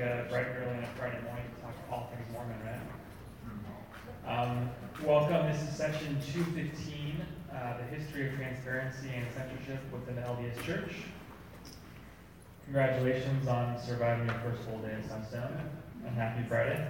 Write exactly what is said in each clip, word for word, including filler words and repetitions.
uh, bright and early on a Friday morning to talk all things Mormon, right? Um, welcome. This is session two fifteen, uh, the history of transparency and censorship within the L D S Church. Congratulations on surviving your first full day at Sunstone, and happy Friday.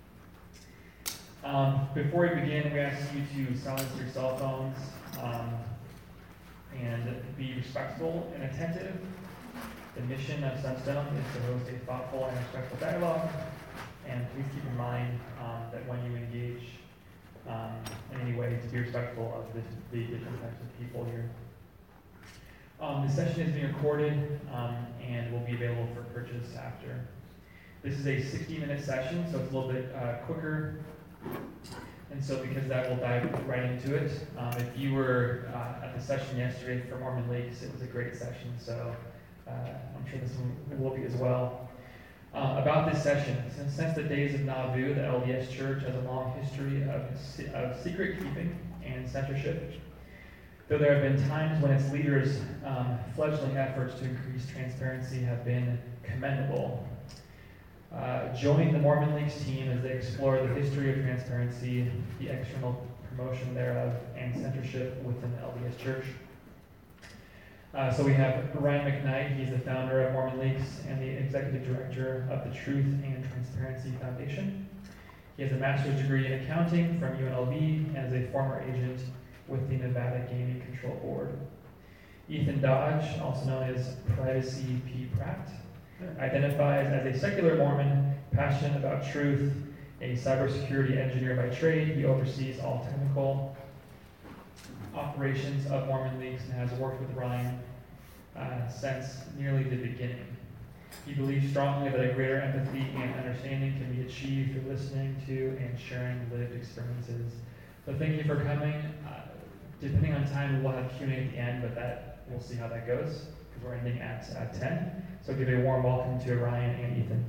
Um, before we begin, we ask you to silence your cell phones um, and be respectful and attentive. The mission of Sunstone is to host a thoughtful and respectful dialogue, and please keep in mind um, that when you engage um, in any way, to be respectful of the, the different types of people here. Um, the session is being recorded um, and will be available for purchase after. This is a sixty minute session, so it's a little bit uh, quicker. And so because of that, we'll dive right into it. Um, if you were uh, at the session yesterday for Mormon Lakes, it was a great session, so uh, I'm sure this one will be as well. Uh, about this session, since, since the days of Nauvoo, the L D S Church has a long history of, of secret keeping and censorship. Though there have been times when its leaders' um, fledgling efforts to increase transparency have been commendable. Uh, join the Mormon Lakes team as they explore the history of transparency, the external promotion thereof, and censorship within the L D S Church. Uh, so we have Ryan McKnight. He's the founder of Mormon Lakes and the executive director of the Truth and Transparency Foundation. He has a master's degree in accounting from U N L V and is a former agent with the Nevada Gaming Control Board. Ethan Dodge, also known as Privacy P. Pratt, identifies as a secular Mormon, passionate about truth, a cybersecurity engineer by trade. He oversees all technical operations of Mormon Lakes and has worked with Ryan uh, since nearly the beginning. He believes strongly that a greater empathy and understanding can be achieved through listening to and sharing lived experiences. So thank you for coming. Uh, depending on time, we'll have Q and A at the end, but that we'll see how that goes, because we're ending at, at ten. So give a warm welcome to Ryan and Ethan.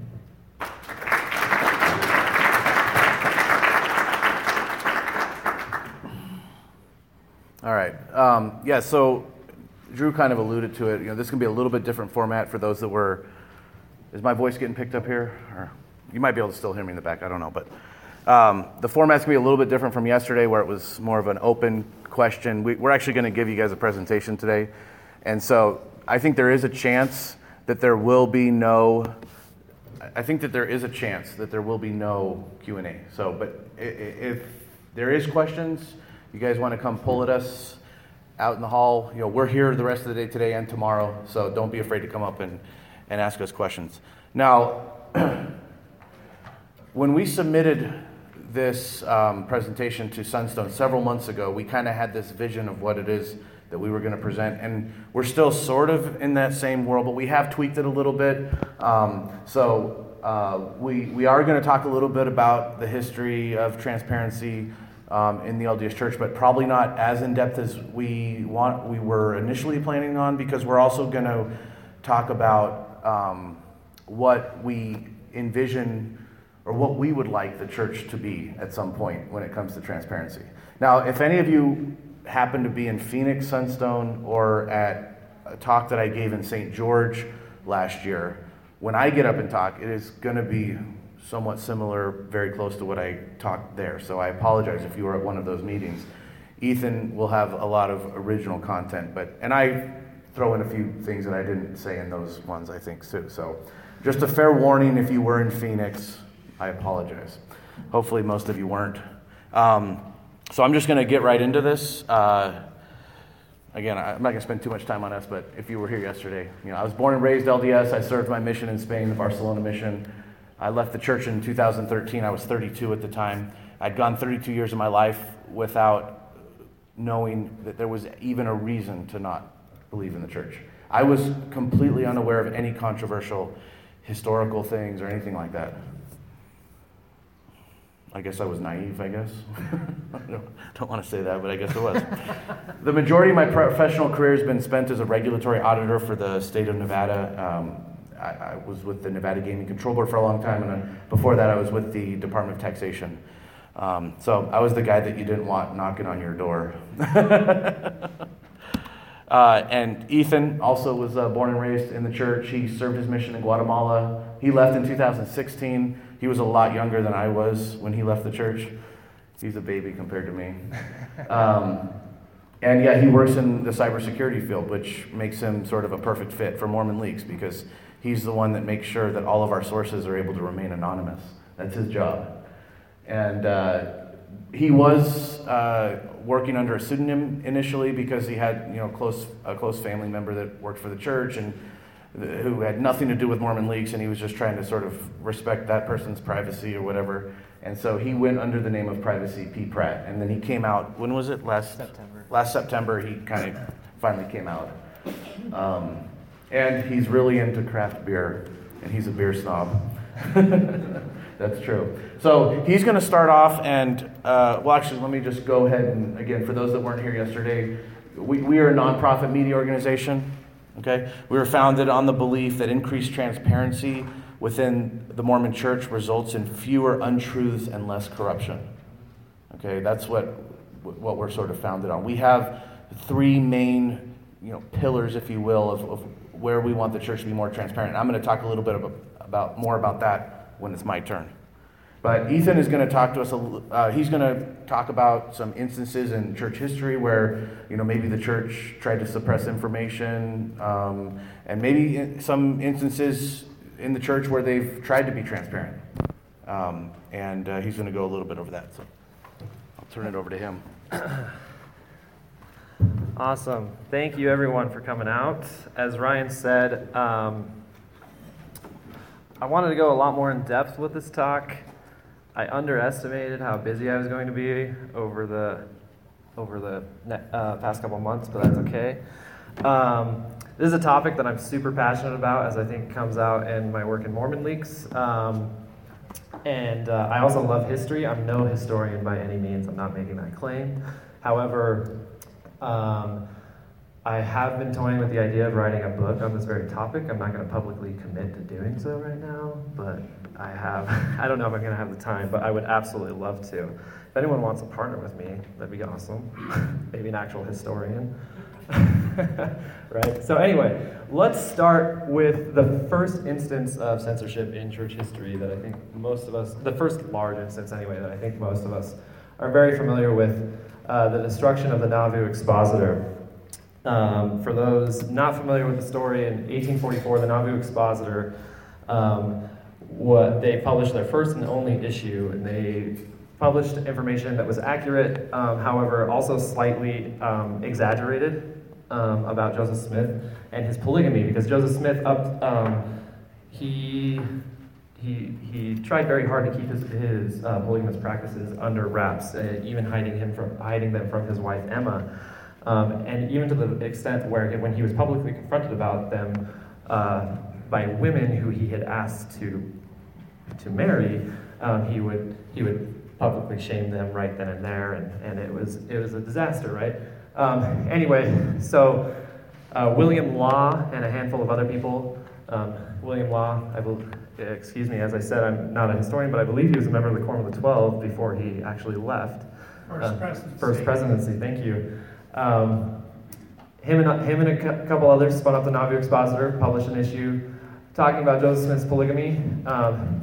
All right. Um, yeah, so Drew kind of alluded to it. You know, this can be a little bit different format for those that were... Is my voice getting picked up here? Or you might be able to still hear me in the back. I don't know. But um, the format's going to be a little bit different from yesterday, where it was more of an open question. We, we're actually going to give you guys a presentation today. And so I think there is a chance that there will be no... I think that there is a chance that there will be no Q and A. So, but if there is questions... You guys want to come pull at us out in the hall? You know, we're here the rest of the day today and tomorrow, so don't be afraid to come up and, and ask us questions. Now, when we submitted this um, presentation to Sunstone several months ago, we kind of had this vision of what it is that we were going to present, and we're still sort of in that same world, but we have tweaked it a little bit. Um, so uh, we we are going to talk a little bit about the history of transparency Um, in the L D S Church, but probably not as in depth as we want. We were initially planning on, because we're also going to talk about um, what we envision or what we would like the church to be at some point when it comes to transparency. Now, if any of you happen to be in Phoenix, Sunstone, or at a talk that I gave in Saint George last year, when I get up and talk, it is going to be somewhat similar, very close to what I talked there. So I apologize if you were at one of those meetings. Ethan will have a lot of original content, but and I throw in a few things that I didn't say in those ones, I think, too. So just a fair warning, if you were in Phoenix, I apologize. Hopefully most of you weren't. Um, so I'm just going to get right into this. Uh, again, I'm not going to spend too much time on us, but if you were here yesterday, you know, I was born and raised L D S. I served my mission in Spain, the Barcelona mission. I left the church in two thousand thirteen. I was thirty-two at the time. I'd gone thirty-two years of my life without knowing that there was even a reason to not believe in the church. I was completely unaware of any controversial historical things or anything like that. I guess I was naive, I guess. I don't, don't want to say that, but I guess it was. The majority of my professional career has been spent as a regulatory auditor for the state of Nevada. Um, I, I was with the Nevada Gaming Control Board for a long time, and then before that I was with the Department of Taxation. Um, so I was the guy that you didn't want knocking on your door. Uh, and Ethan also was uh, born and raised in the church. He served his mission in Guatemala. He left in two thousand sixteen. He was a lot younger than I was when he left the church. He's a baby compared to me. Um, and yeah, he works in the cybersecurity field, which makes him sort of a perfect fit for Mormon Leaks because he's the one that makes sure that all of our sources are able to remain anonymous. That's his job. And uh, he was uh, working under a pseudonym initially because he had, you know, close a close family member that worked for the church and th- who had nothing to do with Mormon Leaks, and he was just trying to sort of respect that person's privacy or whatever. And so he went under the name of Privacy P. Pratt, and then he came out. When was it? Last September. Last September, he kind of finally came out. Um, and he's really into craft beer, and he's a beer snob. That's true. So he's going to start off, and uh, well, actually, let me just go ahead and again, for those that weren't here yesterday, we, we are a nonprofit media organization. Okay, we were founded on the belief that increased transparency within the Mormon Church results in fewer untruths and less corruption. Okay, that's what what we're sort of founded on. We have three main, you know, pillars, if you will, of, of where we want the church to be more transparent. And I'm going to talk a little bit about, about more about that when it's my turn. But Ethan is going to talk to us. A, uh, he's going to talk about some instances in church history where, you know, maybe the church tried to suppress information, um, and maybe in some instances in the church where they've tried to be transparent. Um, and uh, he's going to go a little bit over that. So I'll turn it over to him. Awesome. Thank you, everyone, for coming out. As Ryan said, um, I wanted to go a lot more in depth with this talk. I underestimated how busy I was going to be over the over the uh, past couple months, but that's okay. Um, this is a topic that I'm super passionate about, as I think comes out in my work in Mormon Leaks. Um, and uh, I also love history. I'm no historian by any means. I'm not making that claim. However, um, I have been toying with the idea of writing a book on this very topic. I'm not going to publicly commit to doing so right now, but I have. I don't know if I'm going to have the time, but I would absolutely love to. If anyone wants to partner with me, that'd be awesome. Maybe an actual historian. Right? So anyway, let's start with the first instance of censorship in church history that I think most of us, the first large instance anyway, that I think most of us are very familiar with, uh, the destruction of the Nauvoo Expositor. Um, for those not familiar with the story, in eighteen forty-four, the Nauvoo Expositor, um, what they published their first and only issue, and they published information that was accurate, um, however, also slightly um, exaggerated um, about Joseph Smith and his polygamy, because Joseph Smith, up, um, he he he tried very hard to keep his, his uh, polygamous practices under wraps, uh, even hiding him from hiding them from his wife Emma. Um, and even to the extent where when he was publicly confronted about them uh, by women who he had asked to to marry, um, he would he would publicly shame them right then and there, and, and it was it was a disaster, right? Um, anyway, so uh, William Law and a handful of other people. Um, William Law, I believe, excuse me, as I said, I'm not a historian, but I believe he was a member of the Quorum of the Twelve before he actually left. First uh, presidency. First presidency. Thank you. Um, him and him and a cu- couple others spun up the Nauvoo Expositor, published an issue talking about Joseph Smith's polygamy. Um,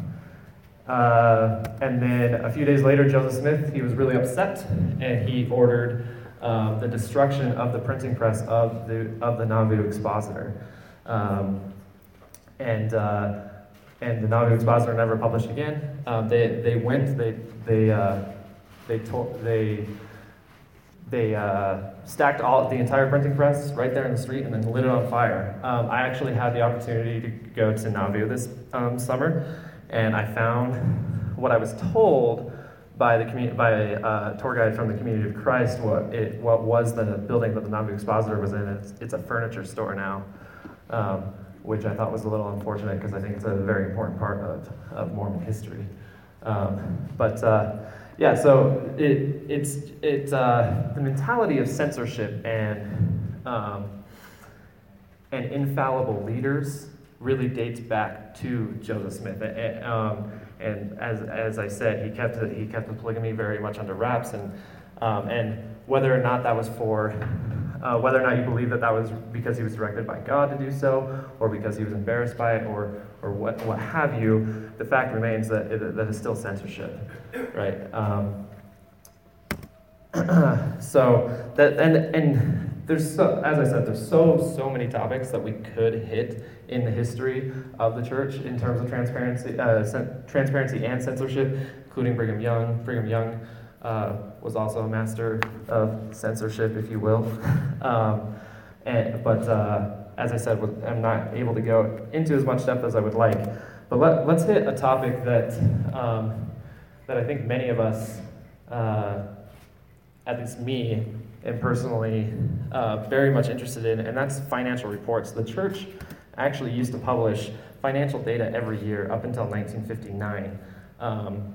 uh, and then a few days later, Joseph Smith, he was really upset, and he ordered um, the destruction of the printing press of the of the Nauvoo Expositor. Um, and uh, and the Nauvoo Expositor never published again. Um, they they went they they uh, they told they. They uh, stacked all the entire printing press right there in the street and then lit it on fire. Um, I actually had the opportunity to go to Nauvoo this um, summer, and I found what I was told by the commu- by a uh, tour guide from the Community of Christ. What it what was the building that the Nauvoo Expositor was in? It's it's a furniture store now, um, which I thought was a little unfortunate because I think it's a very important part of of Mormon history. Um, but. Uh, Yeah, so it, it's it's uh, the mentality of censorship and um, and infallible leaders really dates back to Joseph Smith. And, um, and as as I said, he kept the, he kept the polygamy very much under wraps, and um, and whether or not that was for, uh, whether or not you believe that that was because he was directed by God to do so, or because he was embarrassed by it, or or what what have you, the fact remains that it, that it's still censorship, right? Um, so that and and there's so, as I said, there's so so many topics that we could hit in the history of the church in terms of transparency, uh, cen- transparency and censorship, including Brigham Young. Brigham Young uh, was also a master of censorship, if you will. um, and, but uh, as I said, I'm not able to go into as much depth as I would like. But let, let's hit a topic that um, that I think many of us, uh, at least me, am personally uh, very much interested in, and that's financial reports. The church actually used to publish financial data every year up until nineteen fifty-nine. Um,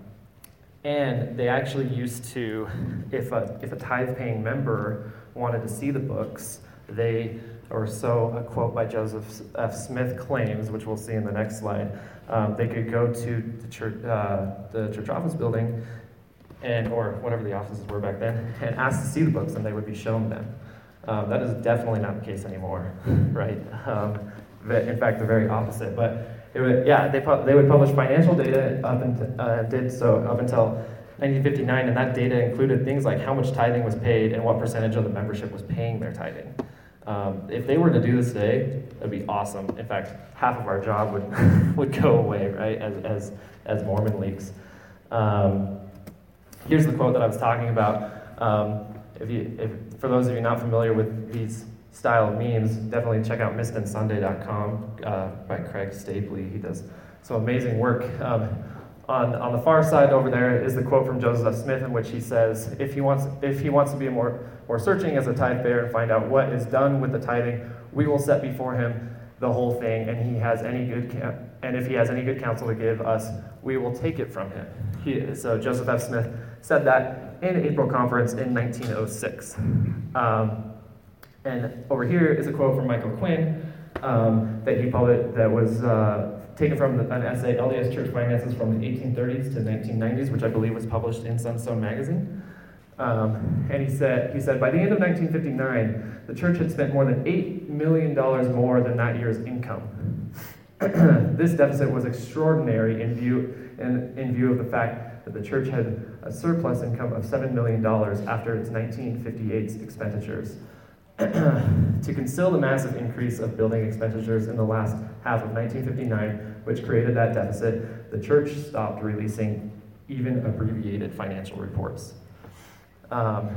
and they actually used to, if a, if a tithe-paying member wanted to see the books, they, or so a quote by Joseph F. Smith claims, which we'll see in the next slide, um, they could go to the church, uh, the church office building, and or whatever the offices were back then, and ask to see the books, and they would be shown them. Um, that is definitely not the case anymore, right? Um, in fact, the very opposite. But it would, yeah, they pu- they would publish financial data up and uh, did so up until nineteen fifty-nine, and that data included things like how much tithing was paid and what percentage of the membership was paying their tithing. Um, if they were to do this today, that'd be awesome. In fact, half of our job would would go away, right? As as as Mormon leaks. Um, here's the quote that I was talking about. Um, if you, if, for those of you not familiar with these style of memes, definitely check out mist and sunday dot com uh, by Craig Stapley. He does some amazing work. Um, on on the far side over there is the quote from Joseph F. Smith, in which he says, if he wants if he wants to be more more searching as a tithe payer and find out what is done with the tithing, we will set before him the whole thing, and he has any good ca- and if he has any good counsel to give us, we will take it from him. He, so Joseph F. Smith said that in an April conference in nineteen oh six. Um, and over here is a quote from Michael Quinn um, that he published, that was uh, taken from the, an essay, L D S Church Finances from the eighteen thirties to nineteen nineties, which I believe was published in Sunstone Magazine. Um, and he said, he said, by the end of nineteen fifty-nine, the church had spent more than eight million dollars more than that year's income. This deficit was extraordinary in view, in, in view of the fact that the church had a surplus income of seven million dollars after its nineteen fifty-eight expenditures. To conceal the massive increase of building expenditures in the last half of nineteen fifty-nine, which created that deficit, the church stopped releasing even abbreviated financial reports. Um,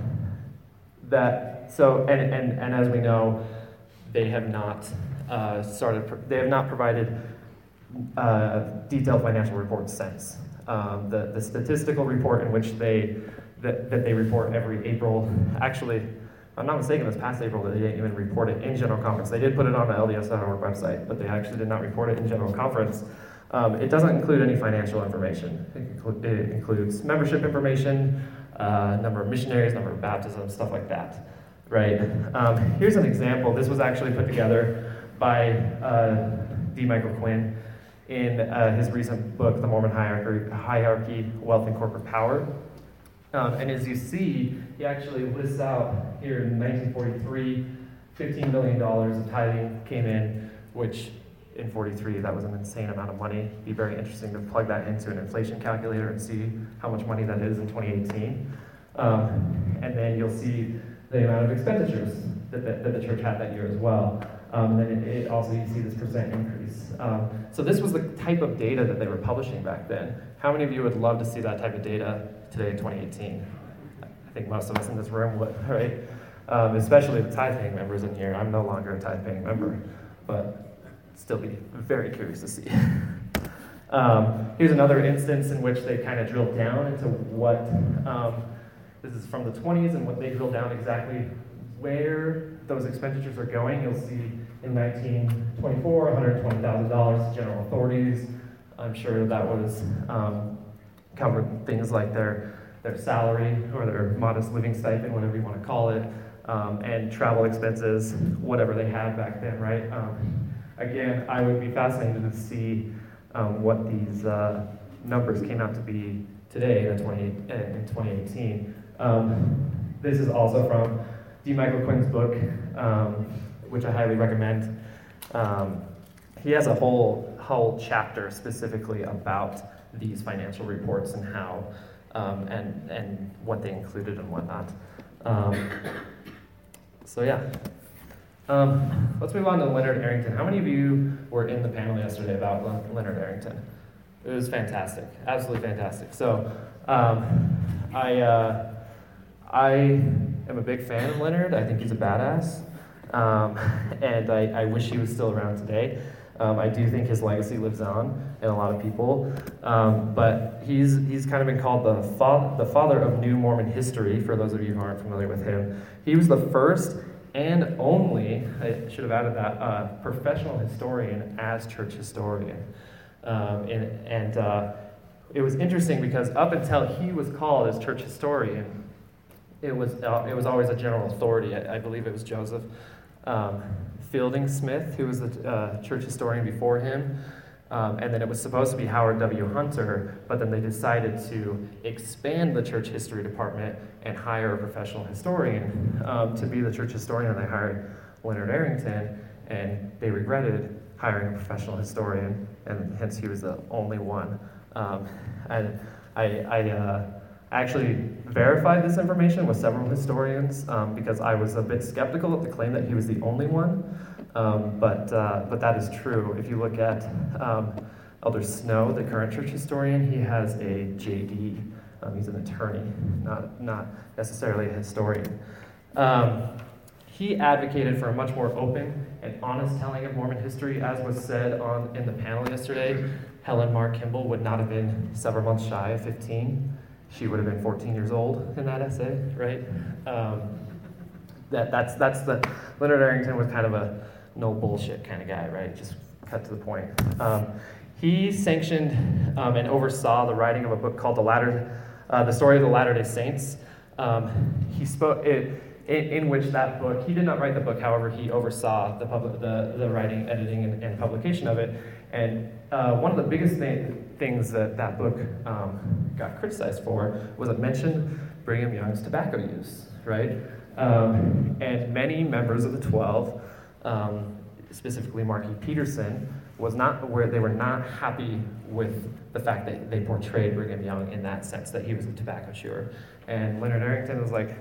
that so and, and and as we know, they have not uh, started. They have not provided uh, detailed financial reports since. Um, the the statistical report in which they that, that they report every April, actually, if I'm not mistaken, this past April they didn't even report it in General Conference. They did put it on the L D S dot org website, but they actually did not report it in General Conference. Um, it doesn't include any financial information. It, inclu- it includes membership information, uh, number of missionaries, number of baptisms, stuff like that, right? Um, here's an example. This was actually put together by uh, D. Michael Quinn in uh, his recent book, The Mormon Hierarchy, Hierarchy, Wealth, and Corporate Power. Um, and as you see, he actually lists out here in nineteen forty-three, fifteen million dollars of tithing came in, which in forty-three, that was an insane amount of money. It'd be very interesting to plug that into an inflation calculator and see how much money that is in twenty eighteen. Um, and then you'll see the amount of expenditures that the, that the church had that year as well. Um, and then it, it also, you see this percent increase. Um, so this was the type of data that they were publishing back then. How many of you would love to see that type of data today in twenty eighteen? I think most of us in this room would, right? Um, especially the tithe-paying members in here. I'm no longer a tithe-paying member, but still be very curious to see. um, here's another instance in which they kind of drilled down into what, um, this is from the twenties, and what they drilled down exactly where those expenditures are going. You'll see in nineteen twenty-four, one hundred twenty thousand dollars to general authorities. I'm sure that was um, covered things like their their salary or their modest living stipend, whatever you want to call it, um, and travel expenses, whatever they had back then, right? Um, again, I would be fascinated to see um, what these uh, numbers came out to be today in twenty in twenty eighteen. Um, this is also from D. Michael Quinn's book, um, which I highly recommend. Um, he has a whole whole chapter specifically about these financial reports and how um, and and what they included and whatnot. Um, so yeah, um, let's move on to Leonard Arrington. How many of you were in the panel yesterday about Le- Leonard Arrington? It was fantastic, absolutely fantastic. So um, I uh, I am a big fan of Leonard. I think he's a badass, um, and I, I wish he was still around today. Um, I do think his legacy lives on in a lot of people, um, but he's he's kind of been called the fa- the father of New Mormon history. For those of you who aren't familiar with him, he was the first and only, I should have added that, uh, professional historian as church historian. Um, and and uh, it was interesting because up until he was called as church historian, it was uh, it was always a general authority. I, I believe it was Joseph um, Fielding Smith who was the uh, church historian before him, um, and then it was supposed to be Howard W. Hunter, but then they decided to expand the church history department and hire a professional historian um, to be the church historian, and they hired Leonard Arrington, and they regretted hiring a professional historian, and hence he was the only one. Um, and I, I uh, actually verified this information with several historians um, because I was a bit skeptical of the claim that he was the only one, um, but uh, but that is true. If you look at um, Elder Snow, the current church historian, he has a J D. Um, he's an attorney, not not necessarily a historian. Um, He advocated for a much more open and honest telling of Mormon history, as was said on in the panel yesterday. Helen Mar Kimball would not have been several months shy of fifteen. She would have been fourteen years old in that essay, right? Um, that that's that's the Leonard Arrington was kind of a no bullshit kind of guy, right? Just cut to the point. Um, he sanctioned um, and oversaw the writing of a book called the Latter, uh, the Story of the Latter-day Saints. Um, he spoke it. In, in which that book, he did not write the book, however, he oversaw the public, the, the writing, editing, and, and publication of it. And uh, one of the biggest th- things that that book um, got criticized for was it mentioned Brigham Young's tobacco use, right? Um, and many members of the Twelve, um, specifically Marky Peterson, was not where they were not happy with the fact that they portrayed Brigham Young in that sense, that he was a tobacco chewer. And Leonard Arrington was like,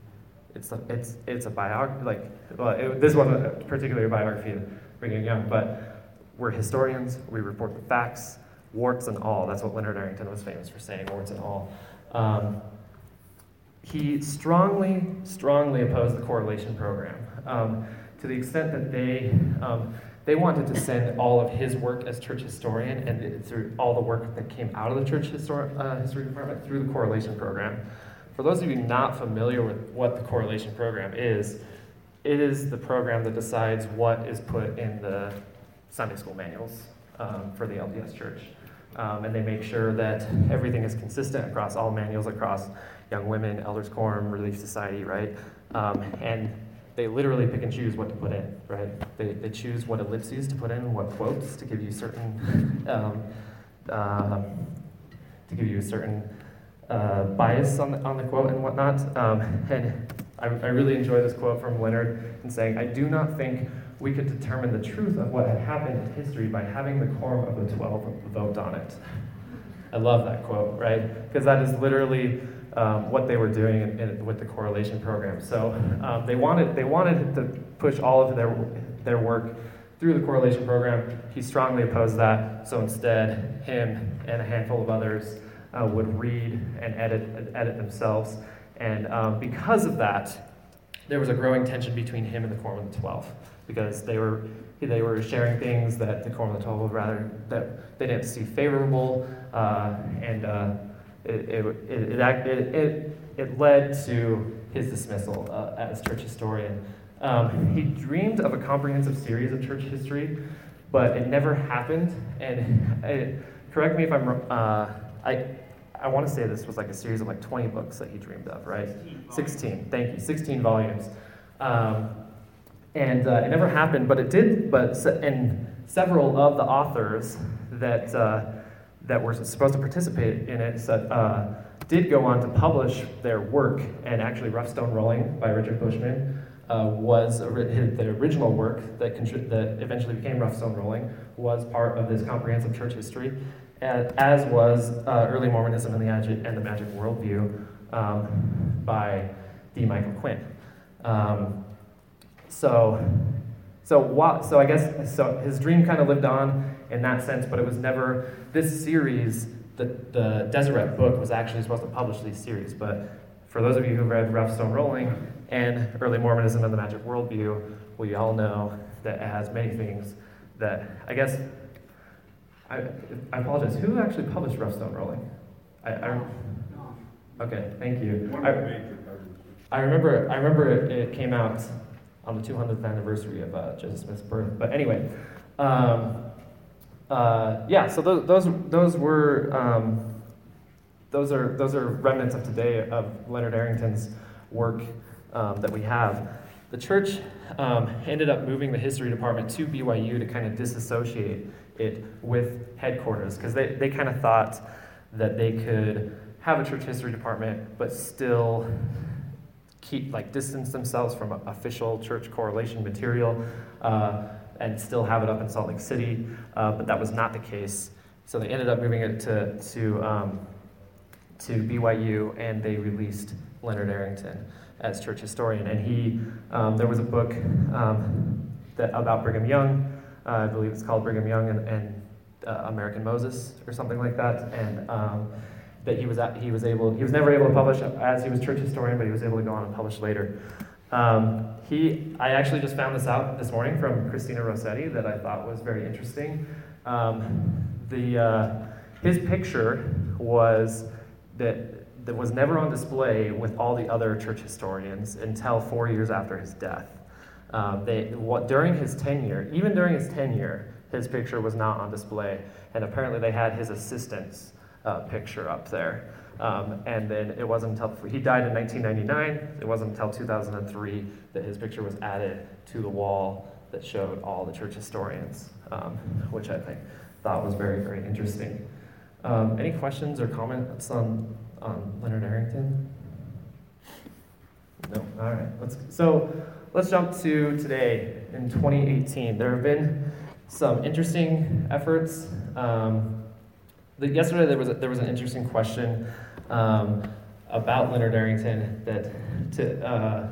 It's a, it's it's a biography, like, well, it, this wasn't a particular biography of Brigham Young, but we're historians, we report the facts, warts and all. That's what Leonard Arrington was famous for saying, warts and all. Um, he strongly, strongly opposed the correlation program, um, to the extent that they um, they wanted to send all of his work as church historian and it, through all the work that came out of the church histor- uh, history department through the correlation program. For those of you not familiar with what the correlation program is, it is the program that decides what is put in the Sunday school manuals um, for the L D S Church. Um, and they make sure that everything is consistent across all manuals, across Young Women, Elders Quorum, Relief Society, right? Um, and they literally pick and choose what to put in, right? They, they choose what ellipses to put in, what quotes to give you certain, um, uh, to give you a certain Uh, bias on the, on the quote and whatnot. Um, and I, I really enjoy this quote from Leonard in saying, "I do not think we could determine the truth of what had happened in history by having the quorum of the twelve vote on it." I love that quote, right? Because that is literally um, what they were doing in, in, with the correlation program. So um, they wanted they wanted to push all of their their work through the correlation program. He strongly opposed that. So instead, him and a handful of others Uh, would read and edit edit themselves, and um, because of that, there was a growing tension between him and the Quorum of the Twelve, because they were they were sharing things that the Quorum of the Twelve would rather that they didn't see favorable, uh, and uh, it, it, it, it it it led to his dismissal uh, as church historian. Um, he dreamed of a comprehensive series of church history, but it never happened. And it, correct me if I'm wrong. Uh, I I want to say this was like a series of like twenty books that he dreamed of, right? sixteen, thank you, sixteen volumes. Um, and uh, it never happened, but it did, but se- and several of the authors that uh, that were supposed to participate in it uh, did go on to publish their work, and actually Rough Stone Rolling by Richard Bushman uh, was a, the original work that, contri- that eventually became Rough Stone Rolling, was part of this comprehensive church history, as was uh, Early Mormonism and the, Agi- and the Magic Worldview um, by D. Michael Quinn. Um, so, so, what, so I guess so his dream kind of lived on in that sense, but it was never, this series, the, the Deseret book was actually supposed to publish these series, but for those of you who've read Rough Stone Rolling and Early Mormonism and the Magic Worldview, we all know that it has many things that, I guess, I, I apologize, who actually published Rough Stone Rolling? I, I okay, thank you. I, I remember, I remember it, it came out on the two hundredth anniversary of uh, Joseph Smith's birth, but anyway, um, Uh, yeah, so those those, those were um, those are those are remnants of today of Leonard Arrington's work um, that we have. The church um, ended up moving the history department to B Y U to kind of disassociate it with headquarters, because they, they kind of thought that they could have a church history department but still keep like distance themselves from official church correlation material. Uh, and still have it up in Salt Lake City, uh, but that was not the case. So they ended up moving it to to um, to B Y U, and they released Leonard Arrington as church historian. And he, um, there was a book um, that about Brigham Young, uh, I believe it's called Brigham Young and, and uh, American Moses or something like that, and um, that he was at, he was able he was never able to publish as he was church historian, but he was able to go on and publish later. Um, he, I actually just found this out this morning from Christina Rossetti that I thought was very interesting. Um, the uh, his picture was that that was never on display with all the other church historians until four years after his death. Um, they what during his tenure, even during his tenure, his picture was not on display, and apparently they had his assistant's uh, picture up there. Um, and then it wasn't until, he died in nineteen ninety-nine, it wasn't until two thousand three that his picture was added to the wall that showed all the church historians, um, which I think thought was very, very interesting. Um, any questions or comments on, on Leonard Arrington? No, all right. Let's, so let's jump to today in twenty eighteen. There have been some interesting efforts. Um, the, yesterday there was a, there was an interesting question Um, about Leonard Arrington that to, uh,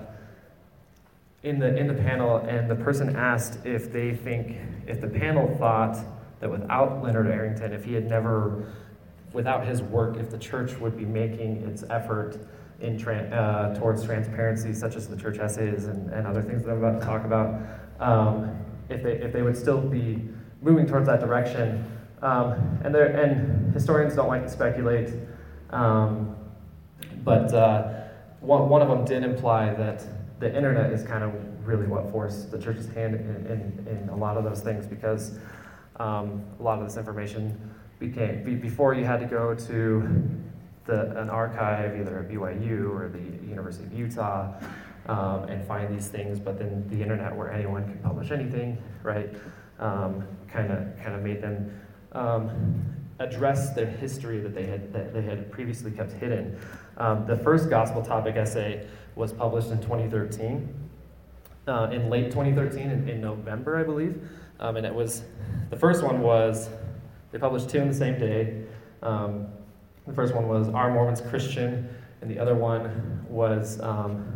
in the in the panel, and the person asked if they think if the panel thought that without Leonard Arrington, if he had never, without his work, if the church would be making its effort in tra- uh, towards transparency, such as the church essays and, and other things that I'm about to talk about, um, if they if they would still be moving towards that direction, um, and there and historians don't like to speculate. Um, but uh, one, one of them did imply that the internet is kind of really what forced the church's hand in, in, in a lot of those things, because um, a lot of this information became, be, before you had to go to the, an archive, either at B Y U or the University of Utah, um, and find these things, but then the internet where anyone can publish anything, right, kind of kind of made them um, address their history that they had that they had previously kept hidden. Um, the first gospel topic essay was published in twenty thirteen, uh, in late twenty thirteen, in, in November, I believe, um, and it was, the first one was, they published two in the same day. Um, the first one was Are Mormons Christian? And the other one was, um,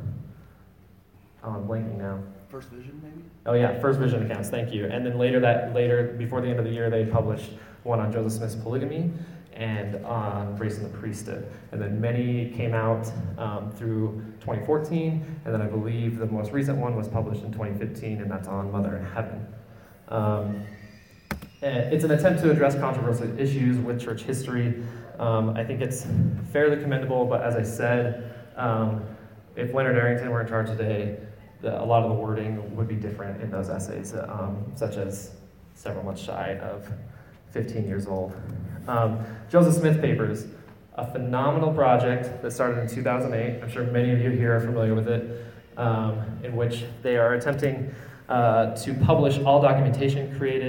oh, I'm blanking now. First Vision, maybe? Oh yeah, First Vision Accounts, thank you. And then later that, later, before the end of the year, they published one on Joseph Smith's polygamy and on race and the priesthood. And then many came out um, through twenty fourteen, and then I believe the most recent one was published in twenty fifteen, and that's on Mother in Heaven. Um, it's an attempt to address controversial issues with church history. Um, I think it's fairly commendable, but as I said, um, if Leonard Arrington were in charge today, the, a lot of the wording would be different in those essays, um, such as several months shy of fifteen years old. Um, Joseph Smith Papers, a phenomenal project that started in two thousand eight. I'm sure many of you here are familiar with it, um, in which they are attempting uh, to publish all documentation created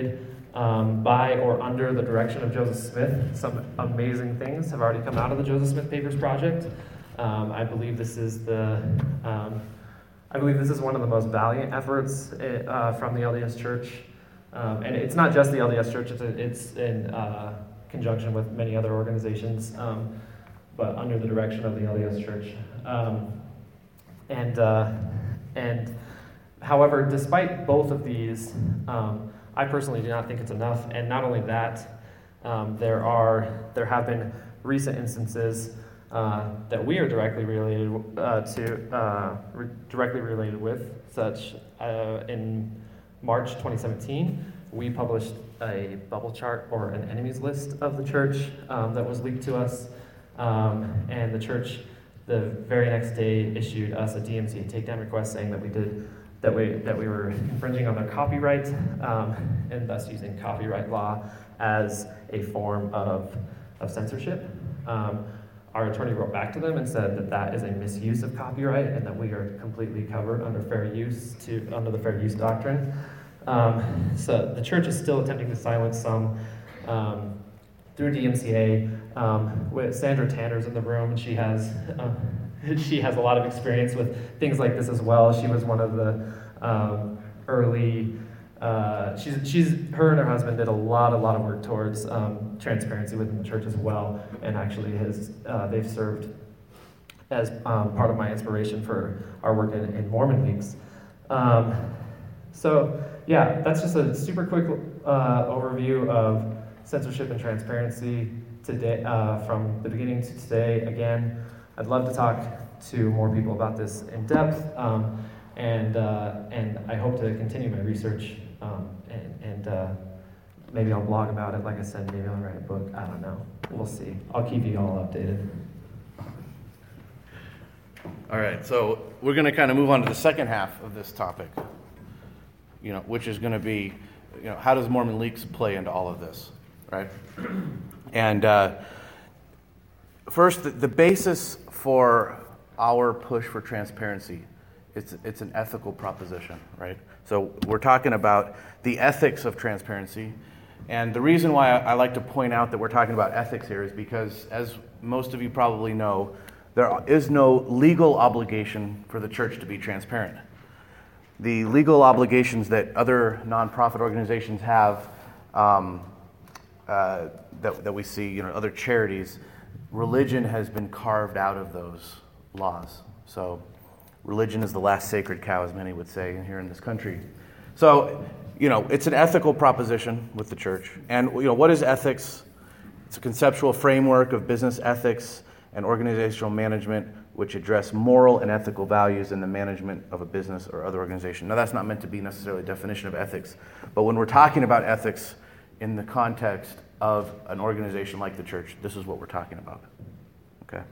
um, by or under the direction of Joseph Smith. Some amazing things have already come out of the Joseph Smith Papers Project. Um, I believe this is the, um, I believe this is one of the most valiant efforts uh, from the L D S Church. Um, and it's not just the L D S Church, it's, a, it's in uh, conjunction with many other organizations, um, but under the direction of the L D S Church. Um, and, uh, and however, despite both of these, um, I personally do not think it's enough. And not only that, um, there are, there have been recent instances uh, that we are directly related uh, to, uh, re- directly related with, such uh, in March twenty seventeen, we published a bubble chart or an enemies list of the church um, that was leaked to us. Um, and the church, the very next day, issued us a D M C takedown request saying that we did that we that we were infringing on their copyright um, and thus using copyright law as a form of of censorship. Um, our attorney wrote back to them and said that that is a misuse of copyright and that we are completely covered under fair use to under the fair use doctrine. Um, so the church is still attempting to silence some um, through D M C A. Um, with Sandra Tanner's in the room, and she has uh, she has a lot of experience with things like this as well. She was one of the um, early. Uh, she's she's her and her husband did a lot a lot of work towards um, transparency within the church as well, and actually has uh, they've served as um, part of my inspiration for our work in, in Mormon Leagues. Um, so yeah, that's just a super quick uh, overview of censorship and transparency today, uh, from the beginning to today. Again, I'd love to talk to more people about this in depth, um, and uh, and I hope to continue my research, um, and, and uh, maybe I'll blog about it. Like I said, maybe I'll write a book. I don't know. We'll see. I'll keep you all updated. All right, so we're going to kind of move on to the second half of this topic, you know, which is going to be, you know, how does Mormon Leaks play into all of this, right? And uh, first, the, the basis for our push for transparency, it's it's an ethical proposition, right? So we're talking about the ethics of transparency. And the reason why I, I like to point out that we're talking about ethics here is because, as most of you probably know, there is no legal obligation for the church to be transparent. The legal obligations that other nonprofit organizations have, um, uh, that, that we see, you know, other charities, religion has been carved out of those laws. So religion is the last sacred cow, as many would say here in this country. So, you know, it's an ethical proposition with the church. And, you know, what is ethics? It's a conceptual framework of business ethics and organizational management which address moral and ethical values in the management of a business or other organization. Now, that's not meant to be necessarily a definition of ethics, but when we're talking about ethics in the context of an organization like the church, this is what we're talking about. Okay?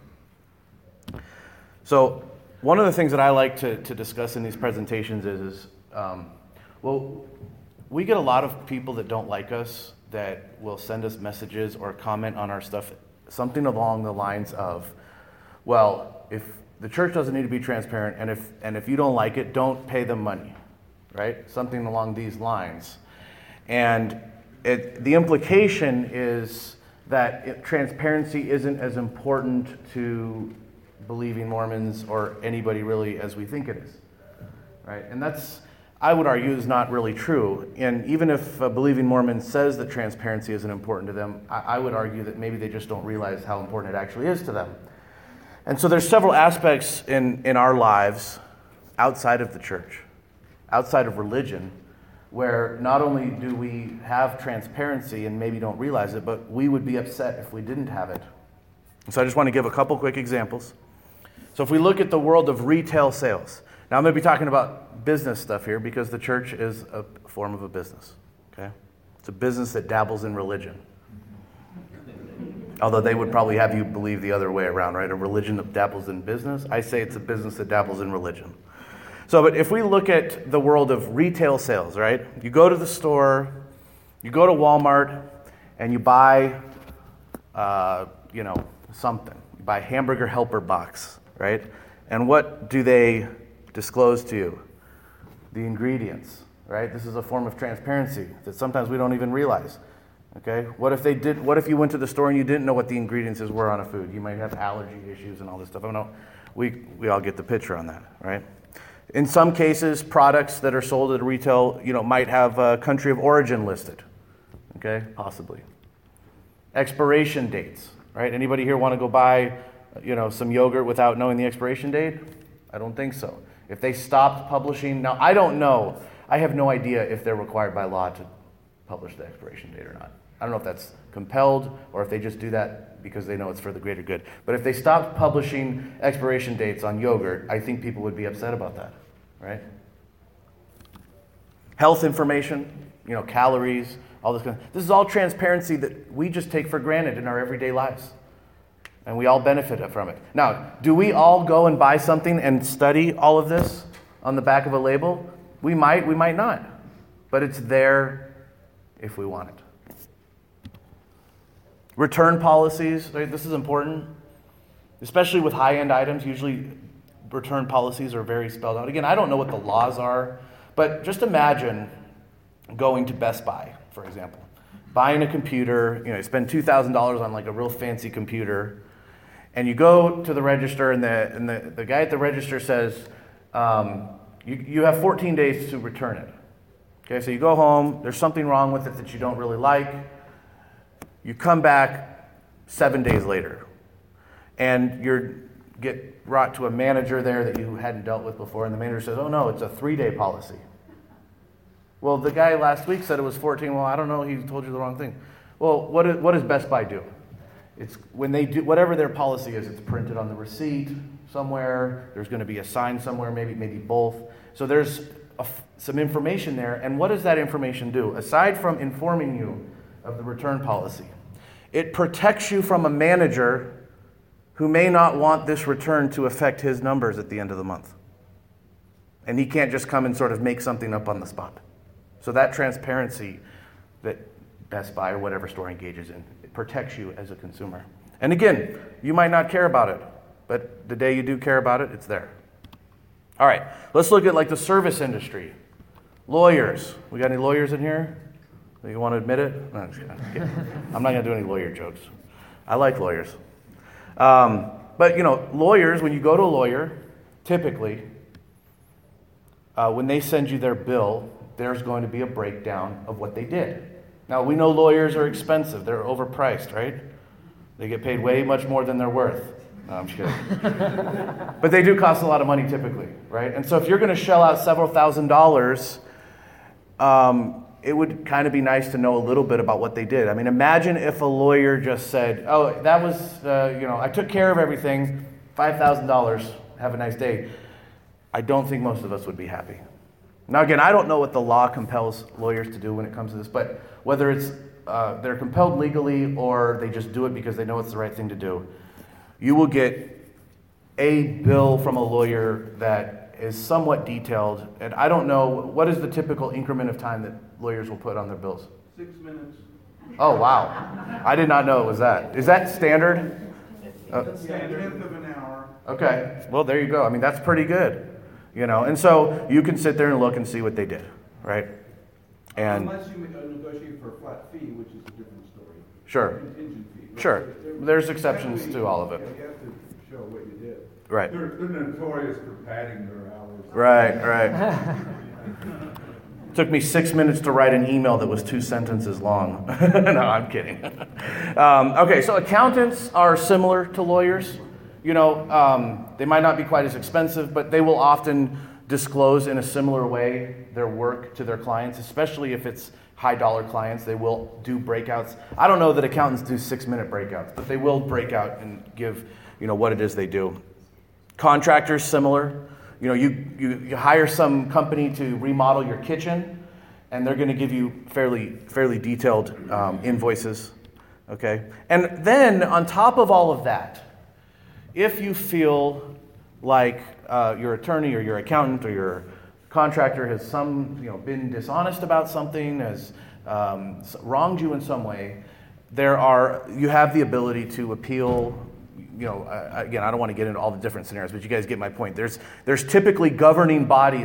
So, one of the things that I like to, to discuss in these presentations is, is um, well, we get a lot of people that don't like us that will send us messages or comment on our stuff, something along the lines of, well, if the church doesn't need to be transparent, and if and if you don't like it, don't pay them money, right? Something along these lines. And it, the implication is that it, transparency isn't as important to believing Mormons or anybody really as we think it is, right? And that's, I would argue, is not really true. And even if a believing Mormon says that transparency isn't important to them, I, I would argue that maybe they just don't realize how important it actually is to them. And so there's several aspects in, in our lives outside of the church, outside of religion, where not only do we have transparency and maybe don't realize it, but we would be upset if we didn't have it. And so I just want to give a couple quick examples. So if we look at the world of retail sales, now I'm going to be talking about business stuff here because the church is a form of a business, okay? It's a business that dabbles in religion. Although they would probably have you believe the other way around, right? A religion that dabbles in business. I say it's a business that dabbles in religion. So, but if we look at the world of retail sales, right? You go to the store, you go to Walmart, and you buy, uh, you know, something. You buy a hamburger helper box, right? And what do they disclose to you? The ingredients, right? This is a form of transparency that sometimes we don't even realize. Okay? What if they did? What if you went to the store and you didn't know what the ingredients were on a food? You might have allergy issues and all this stuff. I don't know. We we all get the picture on that, right? In some cases, products that are sold at retail, you know, might have a country of origin listed. Okay, possibly. Expiration dates, right? Anybody here want to go buy, you know, some yogurt without knowing the expiration date? I don't think so. If they stopped publishing, now I don't know. I have no idea if they're required by law to publish the expiration date or not. I don't know if that's compelled or if they just do that because they know it's for the greater good. But if they stopped publishing expiration dates on yogurt, I think people would be upset about that, right? Health information, you know, calories, all this kind of, this is all transparency that we just take for granted in our everyday lives. And we all benefit from it. Now, do we all go and buy something and study all of this on the back of a label? We might, we might not. But it's there if we want it. Return policies, right? This is important. Especially with high-end items, usually return policies are very spelled out. Again, I don't know what the laws are, but just imagine going to Best Buy, for example. Buying a computer, you know, you spend two thousand dollars on like a real fancy computer, and you go to the register, and the and the, the guy at the register says, um, you, you have fourteen days to return it. Okay, so you go home, there's something wrong with it that you don't really like. You come back seven days later, and you get brought to a manager there that you hadn't dealt with before, and the manager says, oh no, it's a three-day policy. Well, the guy last week said it was fourteen. Well, I don't know, he told you the wrong thing. Well, what, is, what does Best Buy do? It's when they do, whatever their policy is, it's printed on the receipt somewhere. There's going to be a sign somewhere, maybe maybe both. So there's a, some information there. And what does that information do? Aside from informing you of the return policy, it protects you from a manager who may not want this return to affect his numbers at the end of the month. And he can't just come and sort of make something up on the spot. So that transparency that Best Buy or whatever store engages in, it protects you as a consumer. And again, you might not care about it, but the day you do care about it, it's there. All right, let's look at like the service industry. Lawyers. We got any lawyers in here? You want to admit it? No, I'm just kidding. I'm not going to do any lawyer jokes. I like lawyers. Um, but, you know, lawyers, when you go to a lawyer, typically, uh, when they send you their bill, there's going to be a breakdown of what they did. Now, we know lawyers are expensive. They're overpriced, right? They get paid way much more than they're worth. No, I'm just kidding. But they do cost a lot of money typically, right? And so if you're going to shell out several thousand dollars, um, it would kind of be nice to know a little bit about what they did. I mean, imagine if a lawyer just said, oh, that was, uh, you know, I took care of everything, five thousand dollars, have a nice day. I don't think most of us would be happy. Now, again, I don't know what the law compels lawyers to do when it comes to this, but whether it's uh, they're compelled legally or they just do it because they know it's the right thing to do, you will get a bill from a lawyer that is somewhat detailed. And I don't know, what is the typical increment of time that lawyers will put on their bills? Six minutes. Oh, wow. I did not know it was that. Is that standard? Uh, Standard of an hour. okay. Well, there you go. I mean, that's pretty good. You know, and so you can sit there and look and see what they did, right? And unless you negotiate for a flat fee, which is a different story. Sure. Contingent fee. But Sure. there- There's exceptions to all of it. You have to show what you did. Right. They're, they're notorious for padding their hours. Right, right. Took me six minutes to write an email that was two sentences long. No, I'm kidding. um, okay, so accountants are similar to lawyers. You know, um, they might not be quite as expensive, but they will often disclose in a similar way their work to their clients, especially if it's high-dollar clients. They will do breakouts. I don't know that accountants do six-minute breakouts, but they will break out and give, you know, what it is they do. Contractors, similar. You know, you, you, you hire some company to remodel your kitchen, and they're going to give you fairly fairly detailed um, invoices, okay? And then, on top of all of that, if you feel like uh, your attorney or your accountant or your contractor has some, you know, been dishonest about something, has um, wronged you in some way, there are you have the ability to appeal. You know, uh, again, I don't want to get into all the different scenarios, but you guys get my point. There's there's typically governing bodies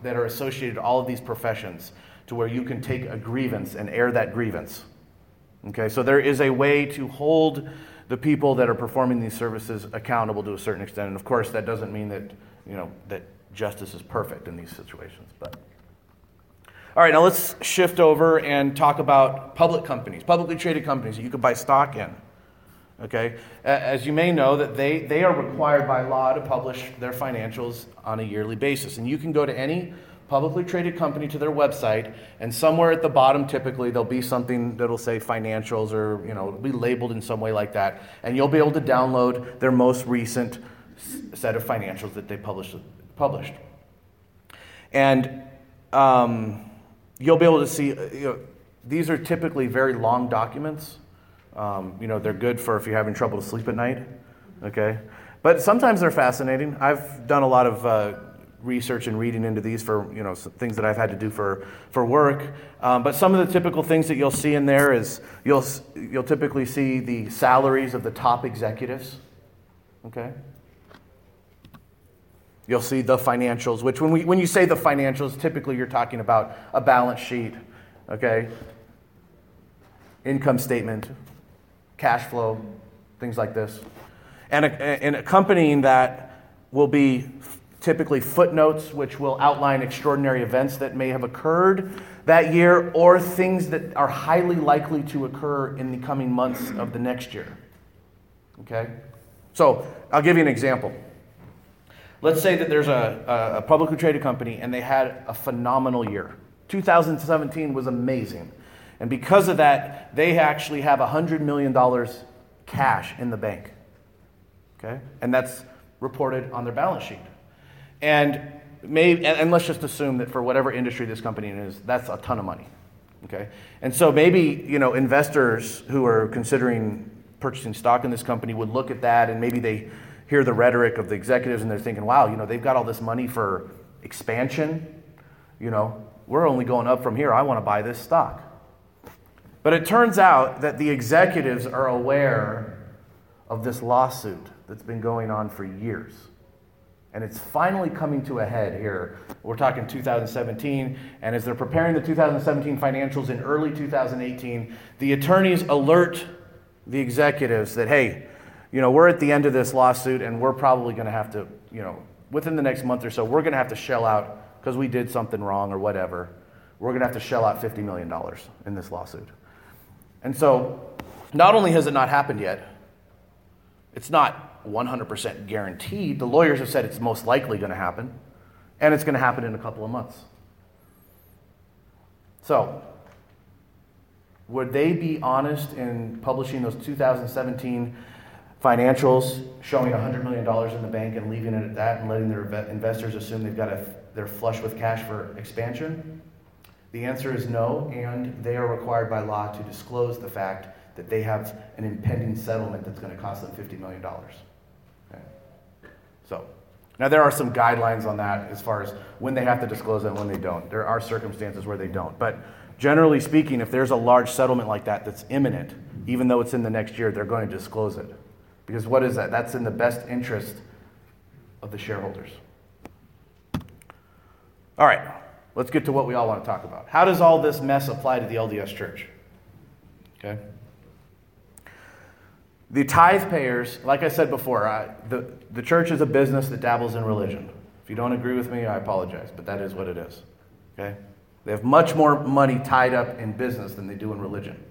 that are associated to all of these professions to where you can take a grievance and air that grievance. Okay, so there is a way to hold the people that are performing these services accountable to a certain extent. And of course, that doesn't mean that, you know, that justice is perfect in these situations. But all right, now let's shift over and talk about public companies, publicly traded companies that you could buy stock in. Okay, as you may know, that they, they are required by law to publish their financials on a yearly basis. And you can go to any publicly traded company to their website, and somewhere at the bottom, typically, there'll be something that'll say financials, or, you know, it'll be labeled in some way like that. And you'll be able to download their most recent set of financials that they published. published. And um, you'll be able to see, you know, these are typically very long documents. Um, you know, they're good for if you're having trouble to sleep at night, okay? But sometimes they're fascinating. I've done a lot of uh, research and reading into these for, you know, some things that I've had to do for, for work. Um, but some of the typical things that you'll see in there is you'll you'll typically see the salaries of the top executives, okay? You'll see the financials, which when we when you say the financials, typically you're talking about a balance sheet, okay? Income statement, cash flow, things like this. And, and accompanying that will be typically footnotes, which will outline extraordinary events that may have occurred that year or things that are highly likely to occur in the coming months of the next year. Okay? So I'll give you an example. Let's say that there's a, a publicly traded company and they had a phenomenal year. two thousand seventeen was amazing. And because of that, they actually have one hundred million dollars cash in the bank. Okay? And that's reported on their balance sheet. And maybe, and let's just assume that for whatever industry this company is, that's a ton of money. Okay? And so maybe, you know, investors who are considering purchasing stock in this company would look at that, and maybe they hear the rhetoric of the executives and they're thinking, wow, you know, they've got all this money for expansion. You know, we're only going up from here. I want to buy this stock. But it turns out that the executives are aware of this lawsuit that's been going on for years. And it's finally coming to a head here. We're talking two thousand seventeen, and as they're preparing the two thousand seventeen financials in early two thousand eighteen, the attorneys alert the executives that, hey, you know, we're at the end of this lawsuit, and we're probably going to have to, you know, within the next month or so, we're going to have to shell out, because we did something wrong or whatever, we're going to have to shell out fifty million dollars in this lawsuit. And so, not only has it not happened yet, it's not one hundred percent guaranteed. The lawyers have said it's most likely going to happen, and it's going to happen in a couple of months. So, would they be honest in publishing those two thousand seventeen financials showing one hundred million dollars in the bank and leaving it at that and letting their investors assume they've got a, they're flush with cash for expansion? The answer is no, and they are required by law to disclose the fact that they have an impending settlement that's going to cost them fifty million dollars. Okay. So, now there are some guidelines on that as far as when they have to disclose it and when they don't. There are circumstances where they don't. But generally speaking, if there's a large settlement like that that's imminent, even though it's in the next year, they're going to disclose it. Because what is that? That's in the best interest of the shareholders. All right, let's get to what we all want to talk about. How does all this mess apply to the L D S Church? Okay. The tithe payers, like I said before, I, the, the church is a business that dabbles in religion. If you don't agree with me, I apologize, but that is what it is. Okay? They have much more money tied up in business than they do in religion.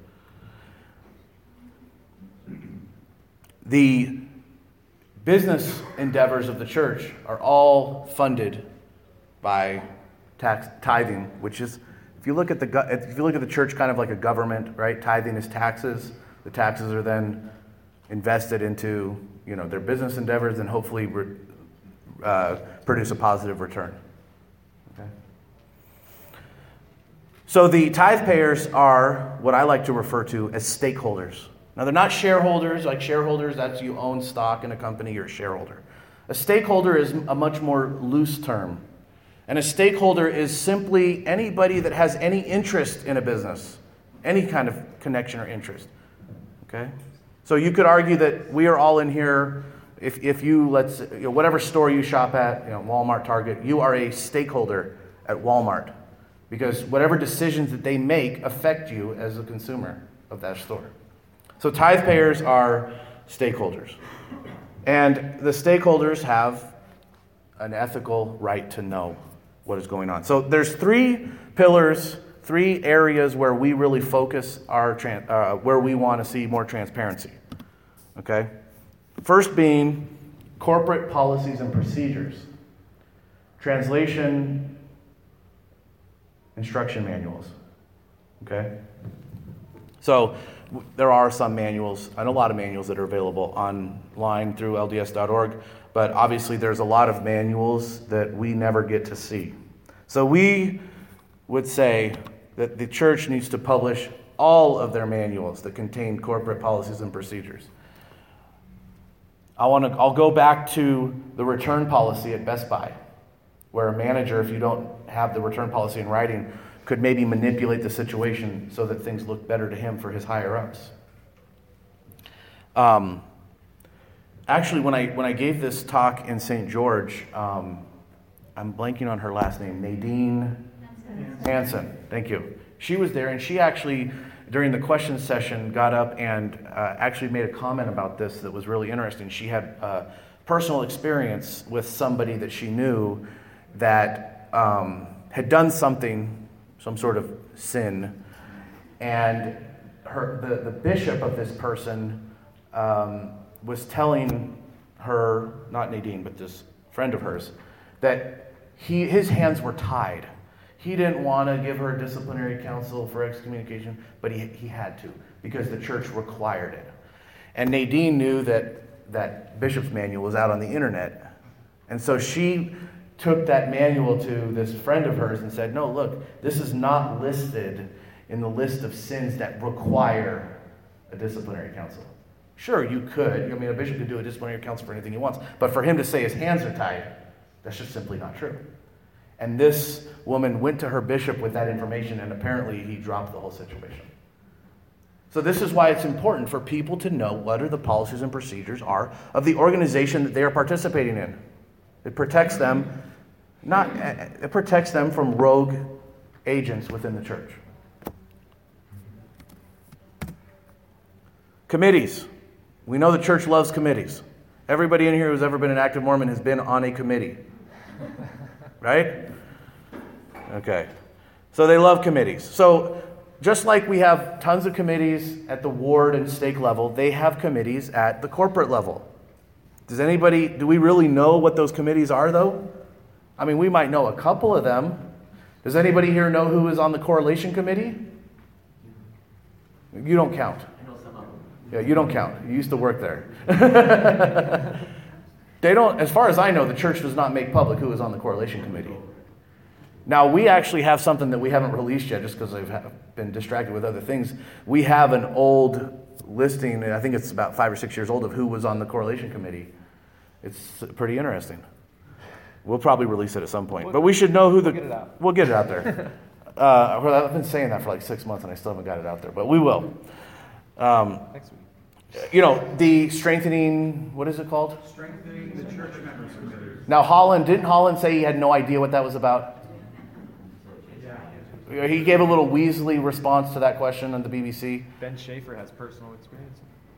The business endeavors of the church are all funded by tax tithing, which is, if you look at the if you look at the church kind of like a government, right? Tithing is taxes. The taxes are then invested into, you know, their business endeavors and hopefully re, uh, produce a positive return. Okay. So the tithe payers are what I like to refer to as stakeholders. Now, they're not shareholders. Like shareholders, that's you own stock in a company, you're a shareholder. A stakeholder is a much more loose term. And a stakeholder is simply anybody that has any interest in a business, any kind of connection or interest. Okay? So you could argue that we are all in here, if, if you, let's, you know, whatever store you shop at, you know, Walmart, Target, you are a stakeholder at Walmart, because whatever decisions that they make affect you as a consumer of that store. So tithe payers are stakeholders. And the stakeholders have an ethical right to know what is going on. So there's three pillars, three areas where we really focus our, tran- uh, where we want to see more transparency. Okay? First being corporate policies and procedures. Translation, instruction manuals. Okay? So w- there are some manuals, and a lot of manuals that are available online through L D S dot org, but obviously there's a lot of manuals that we never get to see. So we would say that the church needs to publish all of their manuals that contain corporate policies and procedures. I want to, I'll go back to the return policy at Best Buy, where a manager, if you don't have the return policy in writing, could maybe manipulate the situation so that things look better to him for his higher-ups. Um, actually, when I when I gave this talk in Saint George, um, I'm blanking on her last name, Nadine Hansen. Thank you. She was there, and she actually, during the question session, got up and uh, actually made a comment about this that was really interesting. She had uh, personal experience with somebody that she knew that um, had done something, some sort of sin, and her the, the bishop of this person um, was telling her, not Nadine, but this friend of hers, that he his hands were tied. He didn't want to give her disciplinary counsel for excommunication, but he, he had to because the church required it. And Nadine knew that that bishop's manual was out on the internet. And so she took that manual to this friend of hers and said, no, look, this is not listed in the list of sins that require a disciplinary counsel. Sure, you could. I mean, a bishop could do a disciplinary counsel for anything he wants. But for him to say his hands are tied, that's just simply not true. And this woman went to her bishop with that information, and apparently he dropped the whole situation. So this is why it's important for people to know what are the policies and procedures are of the organization that they are participating in. It protects them, not it protects them from rogue agents within the church. Committees. We know the church loves committees. Everybody in here who's ever been an active Mormon has been on a committee. Right? Okay. So they love committees. So just like we have tons of committees at the ward and stake level, they have committees at the corporate level. Does anybody, do we really know what those committees are, though? I mean, we might know a couple of them. Does anybody here know who is on the correlation committee? You don't count. Yeah, you don't count. You used to work there. They don't, as far as I know, the church does not make public who is on the correlation committee. Now, we actually have something that we haven't released yet just because I've been distracted with other things. We have an old listing, I think it's about five or six years old, of who was on the correlation committee. It's pretty interesting. We'll probably release it at some point. But we should know who the... We'll get it out. We'll get it out there. uh, well, I've been saying that for like six months and I still haven't got it out there, but we will. Um, Next week. You know, the strengthening, what is it called? Strengthening the church members committee. Now, Holland, didn't Holland say he had no idea what that was about? Yeah. He gave a little Weasley response to that question on the B B C. Ben Schaefer has personal experience.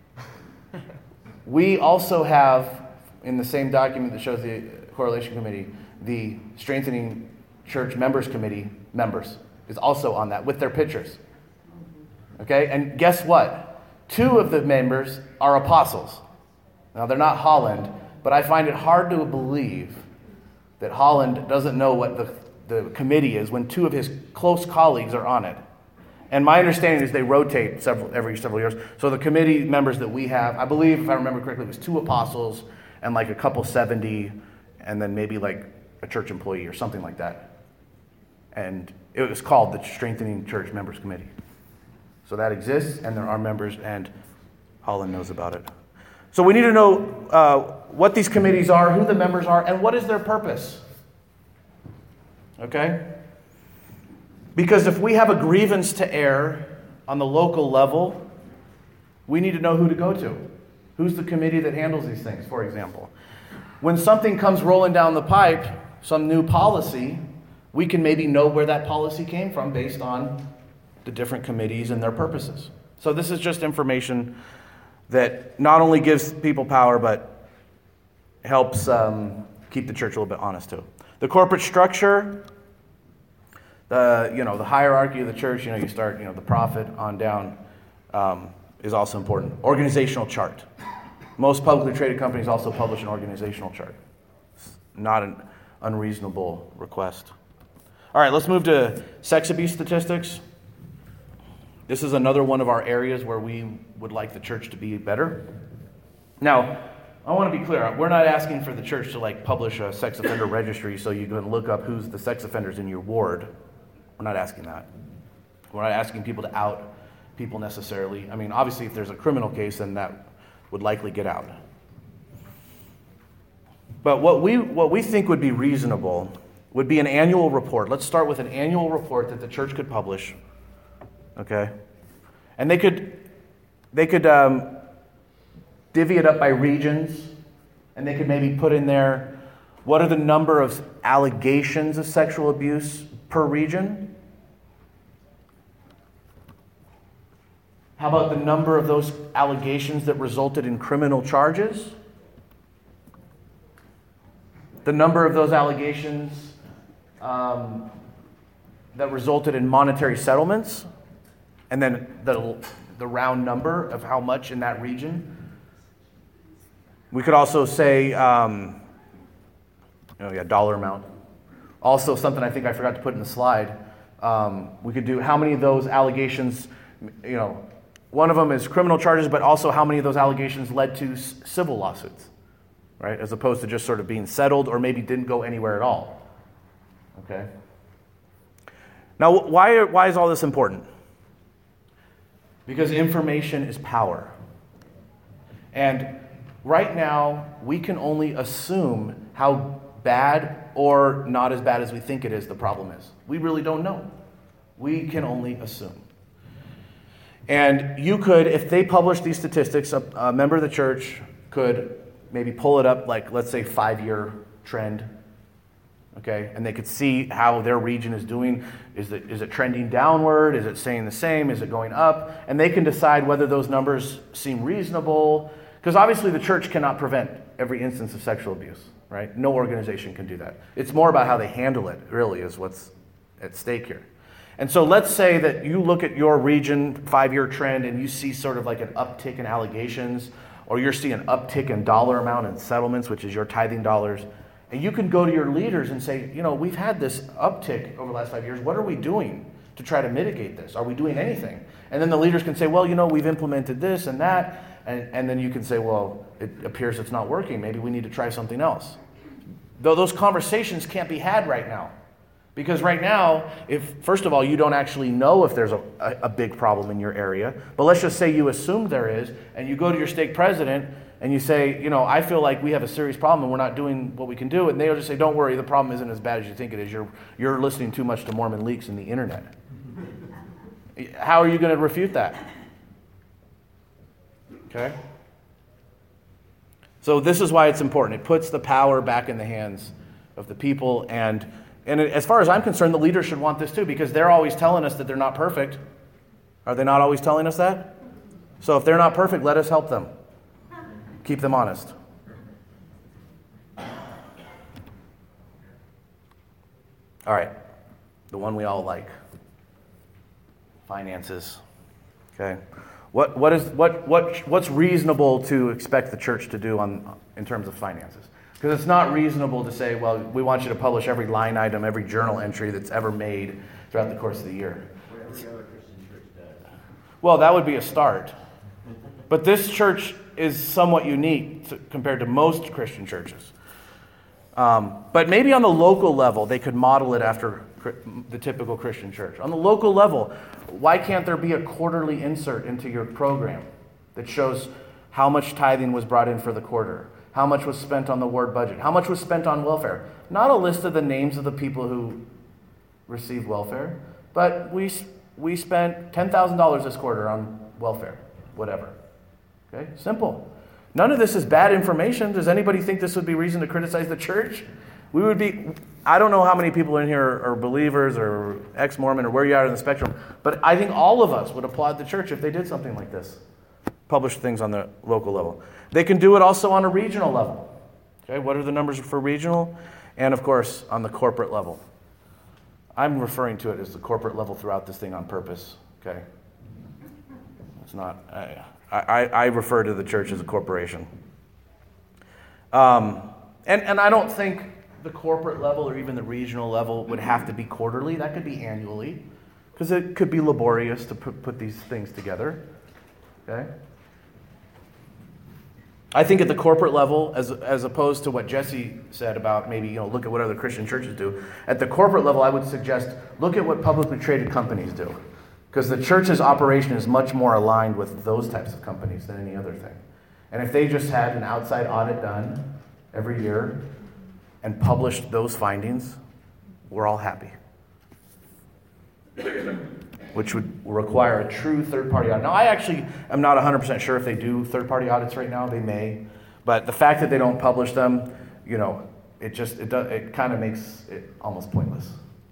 We also have, in the same document that shows the correlation committee, the strengthening church members committee members is also on that with their pictures. Okay, and guess what? Two of the members are apostles. Now, they're not Holland, but I find it hard to believe that Holland doesn't know what the, the committee is when two of his close colleagues are on it. And my understanding is they rotate several every several years. So the committee members that we have, I believe, if I remember correctly, it was two apostles and like a couple seventy, and then maybe like a church employee or something like that. And it was called the Strengthening Church Members Committee. So that exists, and there are members, and Holland knows about it. So we need to know uh, what these committees are, who the members are, and what is their purpose. Okay? Because if we have a grievance to air on the local level, we need to know who to go to. Who's the committee that handles these things, for example? When something comes rolling down the pipe, some new policy, we can maybe know where that policy came from based on the different committees and their purposes. So this is just information that not only gives people power, but helps um, keep the church a little bit honest too. The corporate structure, the you know the hierarchy of the church. You know, you start you know the prophet on down um, is also important. Organizational chart. Most publicly traded companies also publish an organizational chart. It's not an unreasonable request. All right, let's move to sex abuse statistics. This is another one of our areas where we would like the church to be better. Now, I want to be clear. We're not asking for the church to like publish a sex offender registry so you can look up who's the sex offenders in your ward. We're not asking that. We're not asking people to out people necessarily. I mean, obviously, if there's a criminal case, then that would likely get out. But what we what we think would be reasonable would be an annual report. Let's start with an annual report that the church could publish. Okay, and they could they could um, divvy it up by regions, and they could maybe put in there what are the number of allegations of sexual abuse per region. How about the number of those allegations that resulted in criminal charges? The number of those allegations um, that resulted in monetary settlements? And then the, the round number of how much in that region. We could also say, um, oh yeah, dollar amount. Also something I think I forgot to put in the slide. Um, we could do how many of those allegations, you know, one of them is criminal charges, but also how many of those allegations led to s- civil lawsuits, right? As opposed to just sort of being settled or maybe didn't go anywhere at all. Okay. Now, why, why is all this important? Because information is power. And right now, we can only assume how bad or not as bad as we think it is the problem is. We really don't know. We can only assume. And you could, if they publish these statistics, a, a member of the church could maybe pull it up, like, let's say, five-year trend. Okay, and they could see how their region is doing. Is it is it trending downward? Is it staying the same? Is it going up? And they can decide whether those numbers seem reasonable. Because obviously the church cannot prevent every instance of sexual abuse, right? No organization can do that. It's more about how they handle it, really, is what's at stake here. And so let's say that you look at your region five-year trend and you see sort of like an uptick in allegations, or you're seeing an uptick in dollar amount in settlements, which is your tithing dollars. And you can go to your leaders and say, you know, we've had this uptick over the last five years. What are we doing to try to mitigate this? Are we doing anything? And then the leaders can say, well, you know, we've implemented this and that. And, and then you can say, well, it appears it's not working. Maybe we need to try something else. Though those conversations can't be had right now. Because right now, if first of all, you don't actually know if there's a, a, a big problem in your area. But let's just say you assume there is, and you go to your stake president and you say, you know, I feel like we have a serious problem and we're not doing what we can do. And they'll just say, don't worry, the problem isn't as bad as you think it is. You're, you're listening too much to Mormon leaks in the internet. How are you going to refute that? Okay? So this is why it's important. It puts the power back in the hands of the people. And, and as far as I'm concerned, the leaders should want this too, because they're always telling us that they're not perfect. Are they not always telling us that? So if they're not perfect, let us help them. Keep them honest. All right. The one we all like. Finances. Okay. What what is what what what's reasonable to expect the church to do on in terms of finances? Because it's not reasonable to say, well, we want you to publish every line item, every journal entry that's ever made throughout the course of the year. What every other Christian church does. Well, that would be a start. But this church is somewhat unique to, compared to most Christian churches. Um, but maybe on the local level, they could model it after the typical Christian church. On the local level, why can't there be a quarterly insert into your program that shows how much tithing was brought in for the quarter, how much was spent on the ward budget, how much was spent on welfare? Not a list of the names of the people who received welfare, but we we spent ten thousand dollars this quarter on welfare, whatever. Okay, simple. None of this is bad information. Does anybody think this would be reason to criticize the church? We would be, I don't know how many people in here are believers or ex-Mormon or where you are in the spectrum, but I think all of us would applaud the church if they did something like this. Publish things on the local level. They can do it also on a regional level. Okay, what are the numbers for regional? And of course, on the corporate level. I'm referring to it as the corporate level throughout this thing on purpose. Okay, it's not. I I, I refer to the church as a corporation. Um, and and I don't think the corporate level or even the regional level would have to be quarterly. That could be annually, because it could be laborious to put, put these things together. Okay. I think at the corporate level, as as opposed to what Jesse said about maybe, you know, look at what other Christian churches do. At the corporate level, I would suggest look at what publicly traded companies do, because the church's operation is much more aligned with those types of companies than any other thing. And if they just had an outside audit done every year and published those findings, we're all happy. Which would require a true third-party audit. Now, I actually am not one hundred percent sure if they do third-party audits right now. They may. But the fact that they don't publish them, you know, it just, it does, it kind of makes it almost pointless.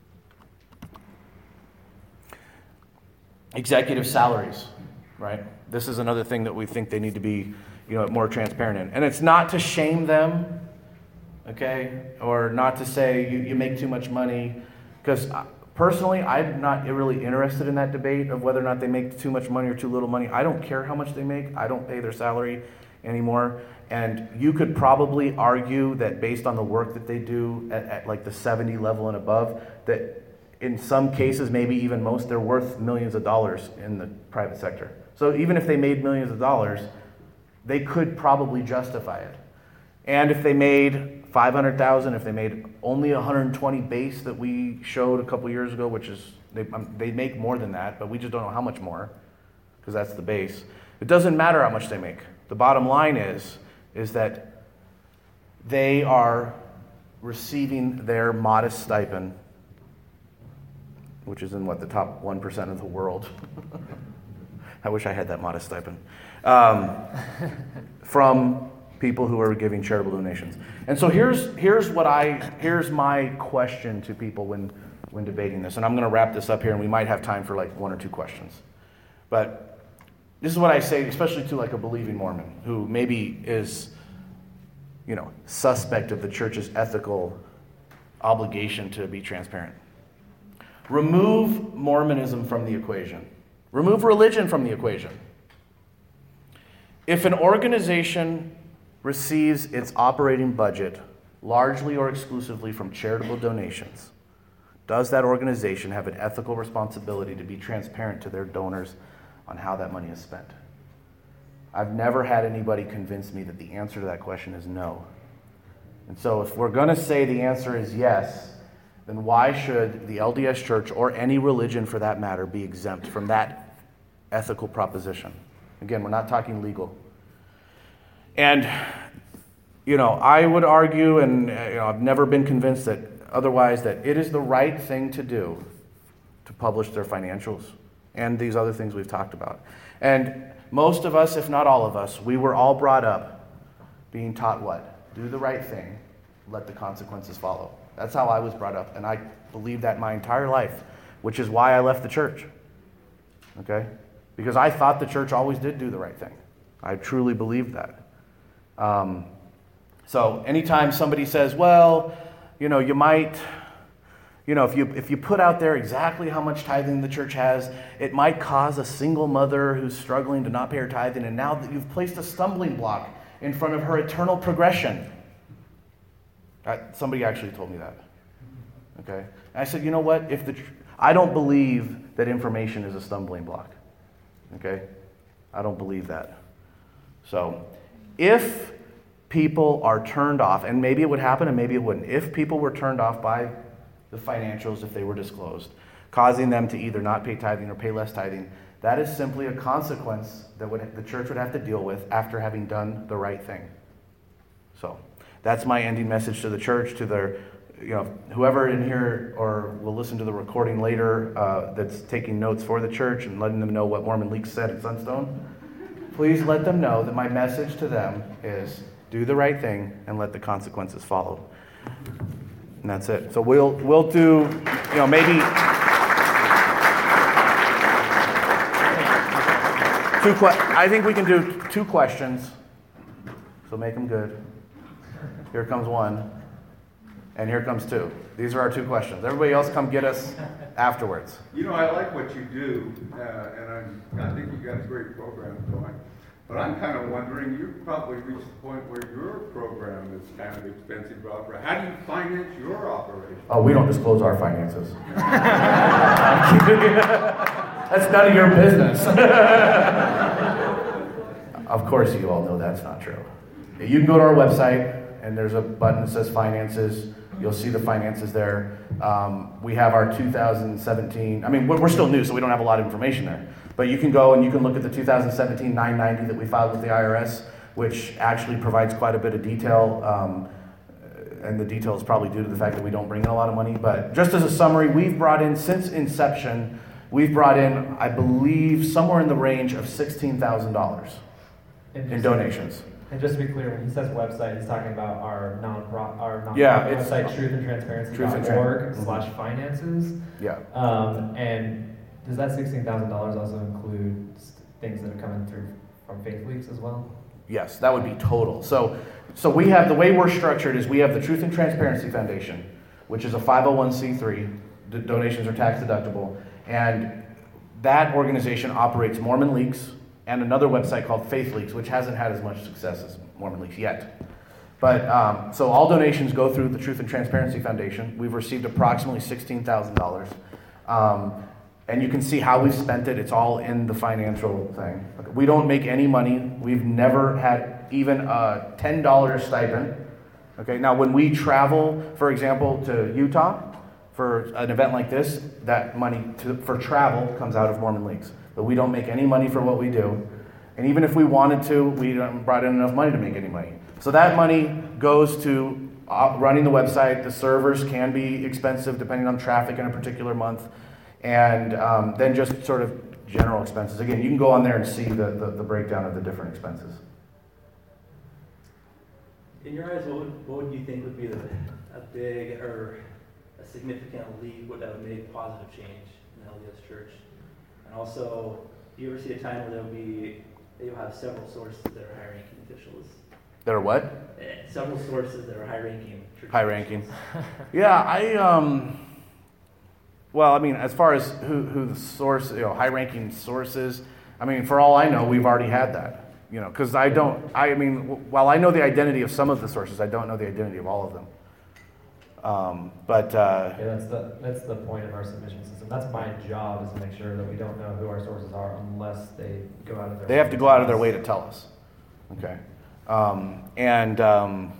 Executive salaries, right? This is another thing that we think they need to be, you know, more transparent in. And it's not to shame them, okay, or not to say you, you make too much money, because personally, I'm not really interested in that debate of whether or not they make too much money or too little money. I don't care how much they make. I don't pay their salary anymore. And you could probably argue that based on the work that they do at, at like the seventy level and above, that in some cases, maybe even most, they're worth millions of dollars in the private sector. So even if they made millions of dollars, they could probably justify it. And if they made five hundred thousand dollars, if they made only one hundred twenty base that we showed a couple years ago, which is, they, um, they make more than that, but we just don't know how much more, because that's the base. It doesn't matter how much they make. The bottom line is, is that they are receiving their modest stipend, which is in what, the top one percent of the world. I wish I had that modest stipend. Um, from people who are giving charitable donations. And so here's here's what I here's my question to people when when debating this. And I'm going to wrap this up here, and we might have time for like one or two questions. But this is what I say, especially to like a believing Mormon who maybe is, you know, suspect of the church's ethical obligation to be transparent. Remove Mormonism from the equation. Remove religion from the equation. If an organization receives its operating budget largely or exclusively from charitable donations, does that organization have an ethical responsibility to be transparent to their donors on how that money is spent? I've never had anybody convince me that the answer to that question is no. And so if we're going to say the answer is yes, then why should the L D S Church, or any religion for that matter, be exempt from that ethical proposition? Again, we're not talking legal. And, you know, I would argue, and you know, I've never been convinced that otherwise, that it is the right thing to do to publish their financials and these other things we've talked about. And most of us, if not all of us, we were all brought up being taught what? Do the right thing, let the consequences follow. That's how I was brought up, and I believed that my entire life, which is why I left the church. Okay? Because I thought the church always did do the right thing. I truly believed that. Um, so anytime somebody says, well, you know, you might, you know, if you if you put out there exactly how much tithing the church has, it might cause a single mother who's struggling to not pay her tithing, and now that you've placed a stumbling block in front of her eternal progression. Uh, somebody actually told me that. Okay? And I said, you know what? If the tr- I don't believe that information is a stumbling block. Okay? I don't believe that. So, if people are turned off, and maybe it would happen and maybe it wouldn't, if people were turned off by the financials, if they were disclosed, causing them to either not pay tithing or pay less tithing, that is simply a consequence that would, the church would have to deal with after having done the right thing. So, that's my ending message to the church, to their, you know, whoever in here or will listen to the recording later uh, that's taking notes for the church and letting them know what Mormon Leaks said at Sunstone. Please let them know that my message to them is do the right thing and let the consequences follow. And that's it. So we'll we'll do, you know, maybe two. Que- I think we can do two questions. So make them good. Here comes one, and here comes two. These are our two questions. Everybody else, come get us afterwards. You know, I like what you do, uh, and I'm, I think you got a great program going. But I'm kind of wondering, you've probably reached the point where your program is kind of expensive to operate. How do you finance your operation? Oh, we don't disclose our finances. That's none of your business. Of course, you all know that's not true. You can go to our website, and there's a button that says finances. You'll see the finances there. Um, we have our two thousand seventeen, I mean, we're, we're still new, so we don't have a lot of information there. But you can go and you can look at the two thousand seventeen nine ninety that we filed with the I R S, which actually provides quite a bit of detail. Um, and the detail is probably due to the fact that we don't bring in a lot of money. But just as a summary, we've brought in, since inception, we've brought in, I believe, somewhere in the range of sixteen thousand dollars in donations. And just to be clear, when he says website, he's talking about our non-pro, our non-profit Yeah, it's- website, truth and transparency Truth and dot org Tran- slash finances. Yeah. Um, and does that sixteen thousand dollars also include s- things that are coming through from Faith Weeks as well? Yes, that would be total. So, so we have, the way we're structured is we have the Truth and Transparency Foundation, which is a five oh one c three. The donations are tax deductible. And that organization operates Mormon Leaks and another website called Faith Leaks, which hasn't had as much success as Mormon Leaks yet. But, um, so all donations go through the Truth and Transparency Foundation. We've received approximately sixteen thousand dollars. Um, And you can see how we've spent it. It's all in the financial thing. We don't make any money. We've never had even a ten dollars stipend. Okay, now when we travel, for example, to Utah for an event like this, that money to, for travel comes out of Mormon Leaks. But we don't make any money for what we do. And even if we wanted to, we don't brought in enough money to make any money. So that money goes to uh, running the website. The servers can be expensive depending on traffic in a particular month. And um, then just sort of general expenses. Again, you can go on there and see the, the, the breakdown of the different expenses. In your eyes, what would, what would you think would be the, a big or a significant leap would have made positive change in the L D S Church? And also, do you ever see a time where there'll be, that you'll have several sources that are high-ranking officials? That are what? Eh, Several sources that are high-ranking church High ranking. officials. Yeah, I, um, well, I mean, as far as who, who the source, you know, high ranking sources, I mean, for all I know, we've already had that, you know, because I don't, I mean, w- while I know the identity of some of the sources, I don't know the identity of all of them. Um, but, uh, Yeah, that's the that's the point of our submission system. That's my job, is to make sure that we don't know who our sources are unless they go out of their they way have to go out of their way us. to tell us. Okay. Um, and um,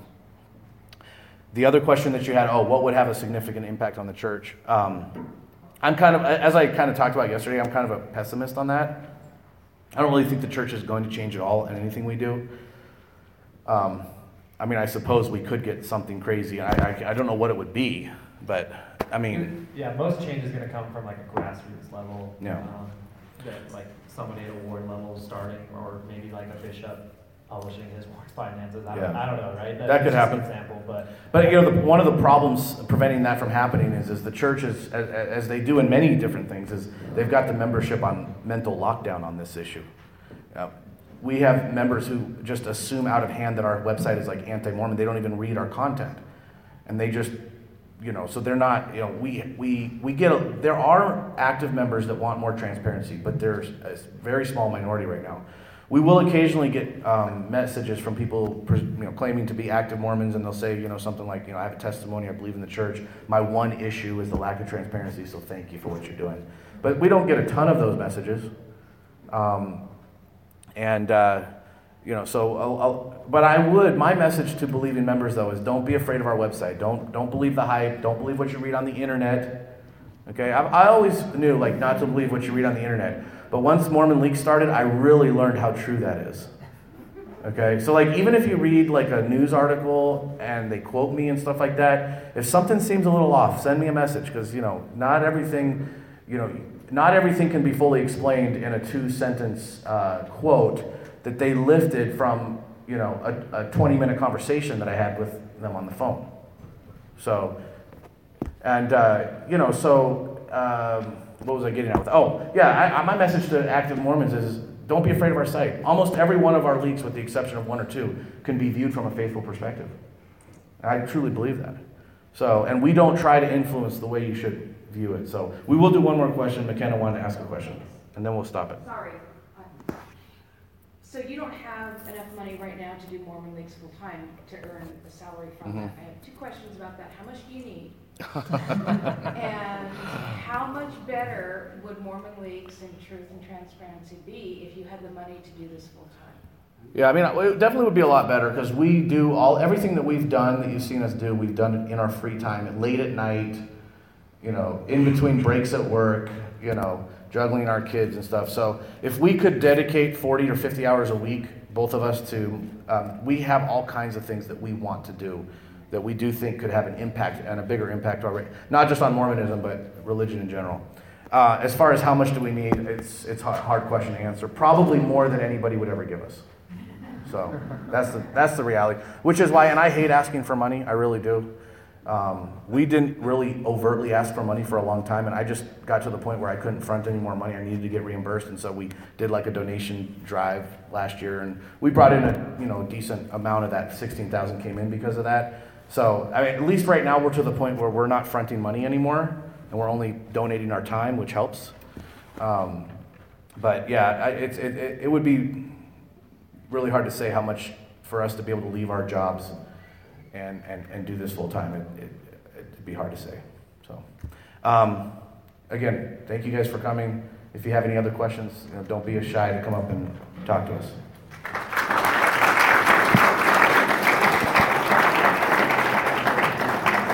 the other question that you had, oh, what would have a significant impact on the church? Um, I'm kind of, as I kind of talked about yesterday, I'm kind of a pessimist on that. I don't really think the church is going to change at all in anything we do. Um, I mean, I suppose we could get something crazy. I, I, I don't know what it would be, but I mean, Yeah, most change is going to come from like a grassroots level. Yeah. Um, that like somebody at a ward level starting, or maybe like a bishop publishing his ward's finances. I don't, Yeah. I don't know, right? That that's could just happen. An example, but But you know, the, one of the problems preventing that from happening is, is the churches, as, as they do in many different things, is they've got the membership on mental lockdown on this issue. Uh, we have members who just assume out of hand that our website is like anti-Mormon. They don't even read our content, and they just, you know, so they're not. You know, we we we get a, there are active members that want more transparency, but there's a very small minority right now. We will occasionally get um, messages from people, you know, claiming to be active Mormons, and they'll say, you know, something like, you know, I have a testimony, I believe in the church. My one issue is the lack of transparency, so thank you for what you're doing. But we don't get a ton of those messages, um, and uh, you know, so. I'll, I'll, but I would. My message to believing members, though, is don't be afraid of our website. Don't don't believe the hype. Don't believe what you read on the internet. Okay, I, I always knew like not to believe what you read on the internet. But once Mormon Leaks started, I really learned how true that is. Okay, so like even if you read like a news article and they quote me and stuff like that, if something seems a little off, send me a message, because you know not everything, you know, not everything can be fully explained in a two-sentence uh, quote that they lifted from you know a, a twenty-minute conversation that I had with them on the phone. So And, uh, you know, so um, what was I getting at with Oh, yeah, I, I, my message to active Mormons is don't be afraid of our site. Almost every one of our leaks, with the exception of one or two, can be viewed from a faithful perspective. I truly believe that. So, and we don't try to influence the way you should view it. So we will do one more question. McKenna wanted to ask a question, and then we'll stop it. Sorry. Uh, So you don't have enough money right now to do Mormon Leaks full-time to earn a salary from Mhm. that. I have two questions about that. How much do you need? And how much better would Mormon Leaks and Truth and Transparency be if you had the money to do this full-time? Yeah, I mean, it definitely would be a lot better because we do all everything that we've done that you've seen us do. We've done it in our free time, late at night, you know, in between breaks at work, you know, juggling our kids and stuff. So if we could dedicate forty or fifty hours a week, both of us, to, um, we have all kinds of things that we want to do that we do think could have an impact and a bigger impact already, not just on Mormonism, but religion in general. Uh, as far as how much do we need, it's it's a hard question to answer. Probably more than anybody would ever give us. So that's the that's the reality. Which is why, and I hate asking for money. I really do. Um, we didn't really overtly ask for money for a long time, and I just got to the point where I couldn't front any more money. I needed to get reimbursed, and so we did like a donation drive last year, and we brought in a you know decent amount of that. sixteen thousand came in because of that. So I mean, at least right now we're to the point where we're not fronting money anymore, and we're only donating our time, which helps. Um, but yeah, I, it's it, it, it would be really hard to say how much for us to be able to leave our jobs and, and, and do this full time. It, it, it'd be hard to say. So, um, again, thank you guys for coming. If you have any other questions, you know, don't be shy to come up and talk to us.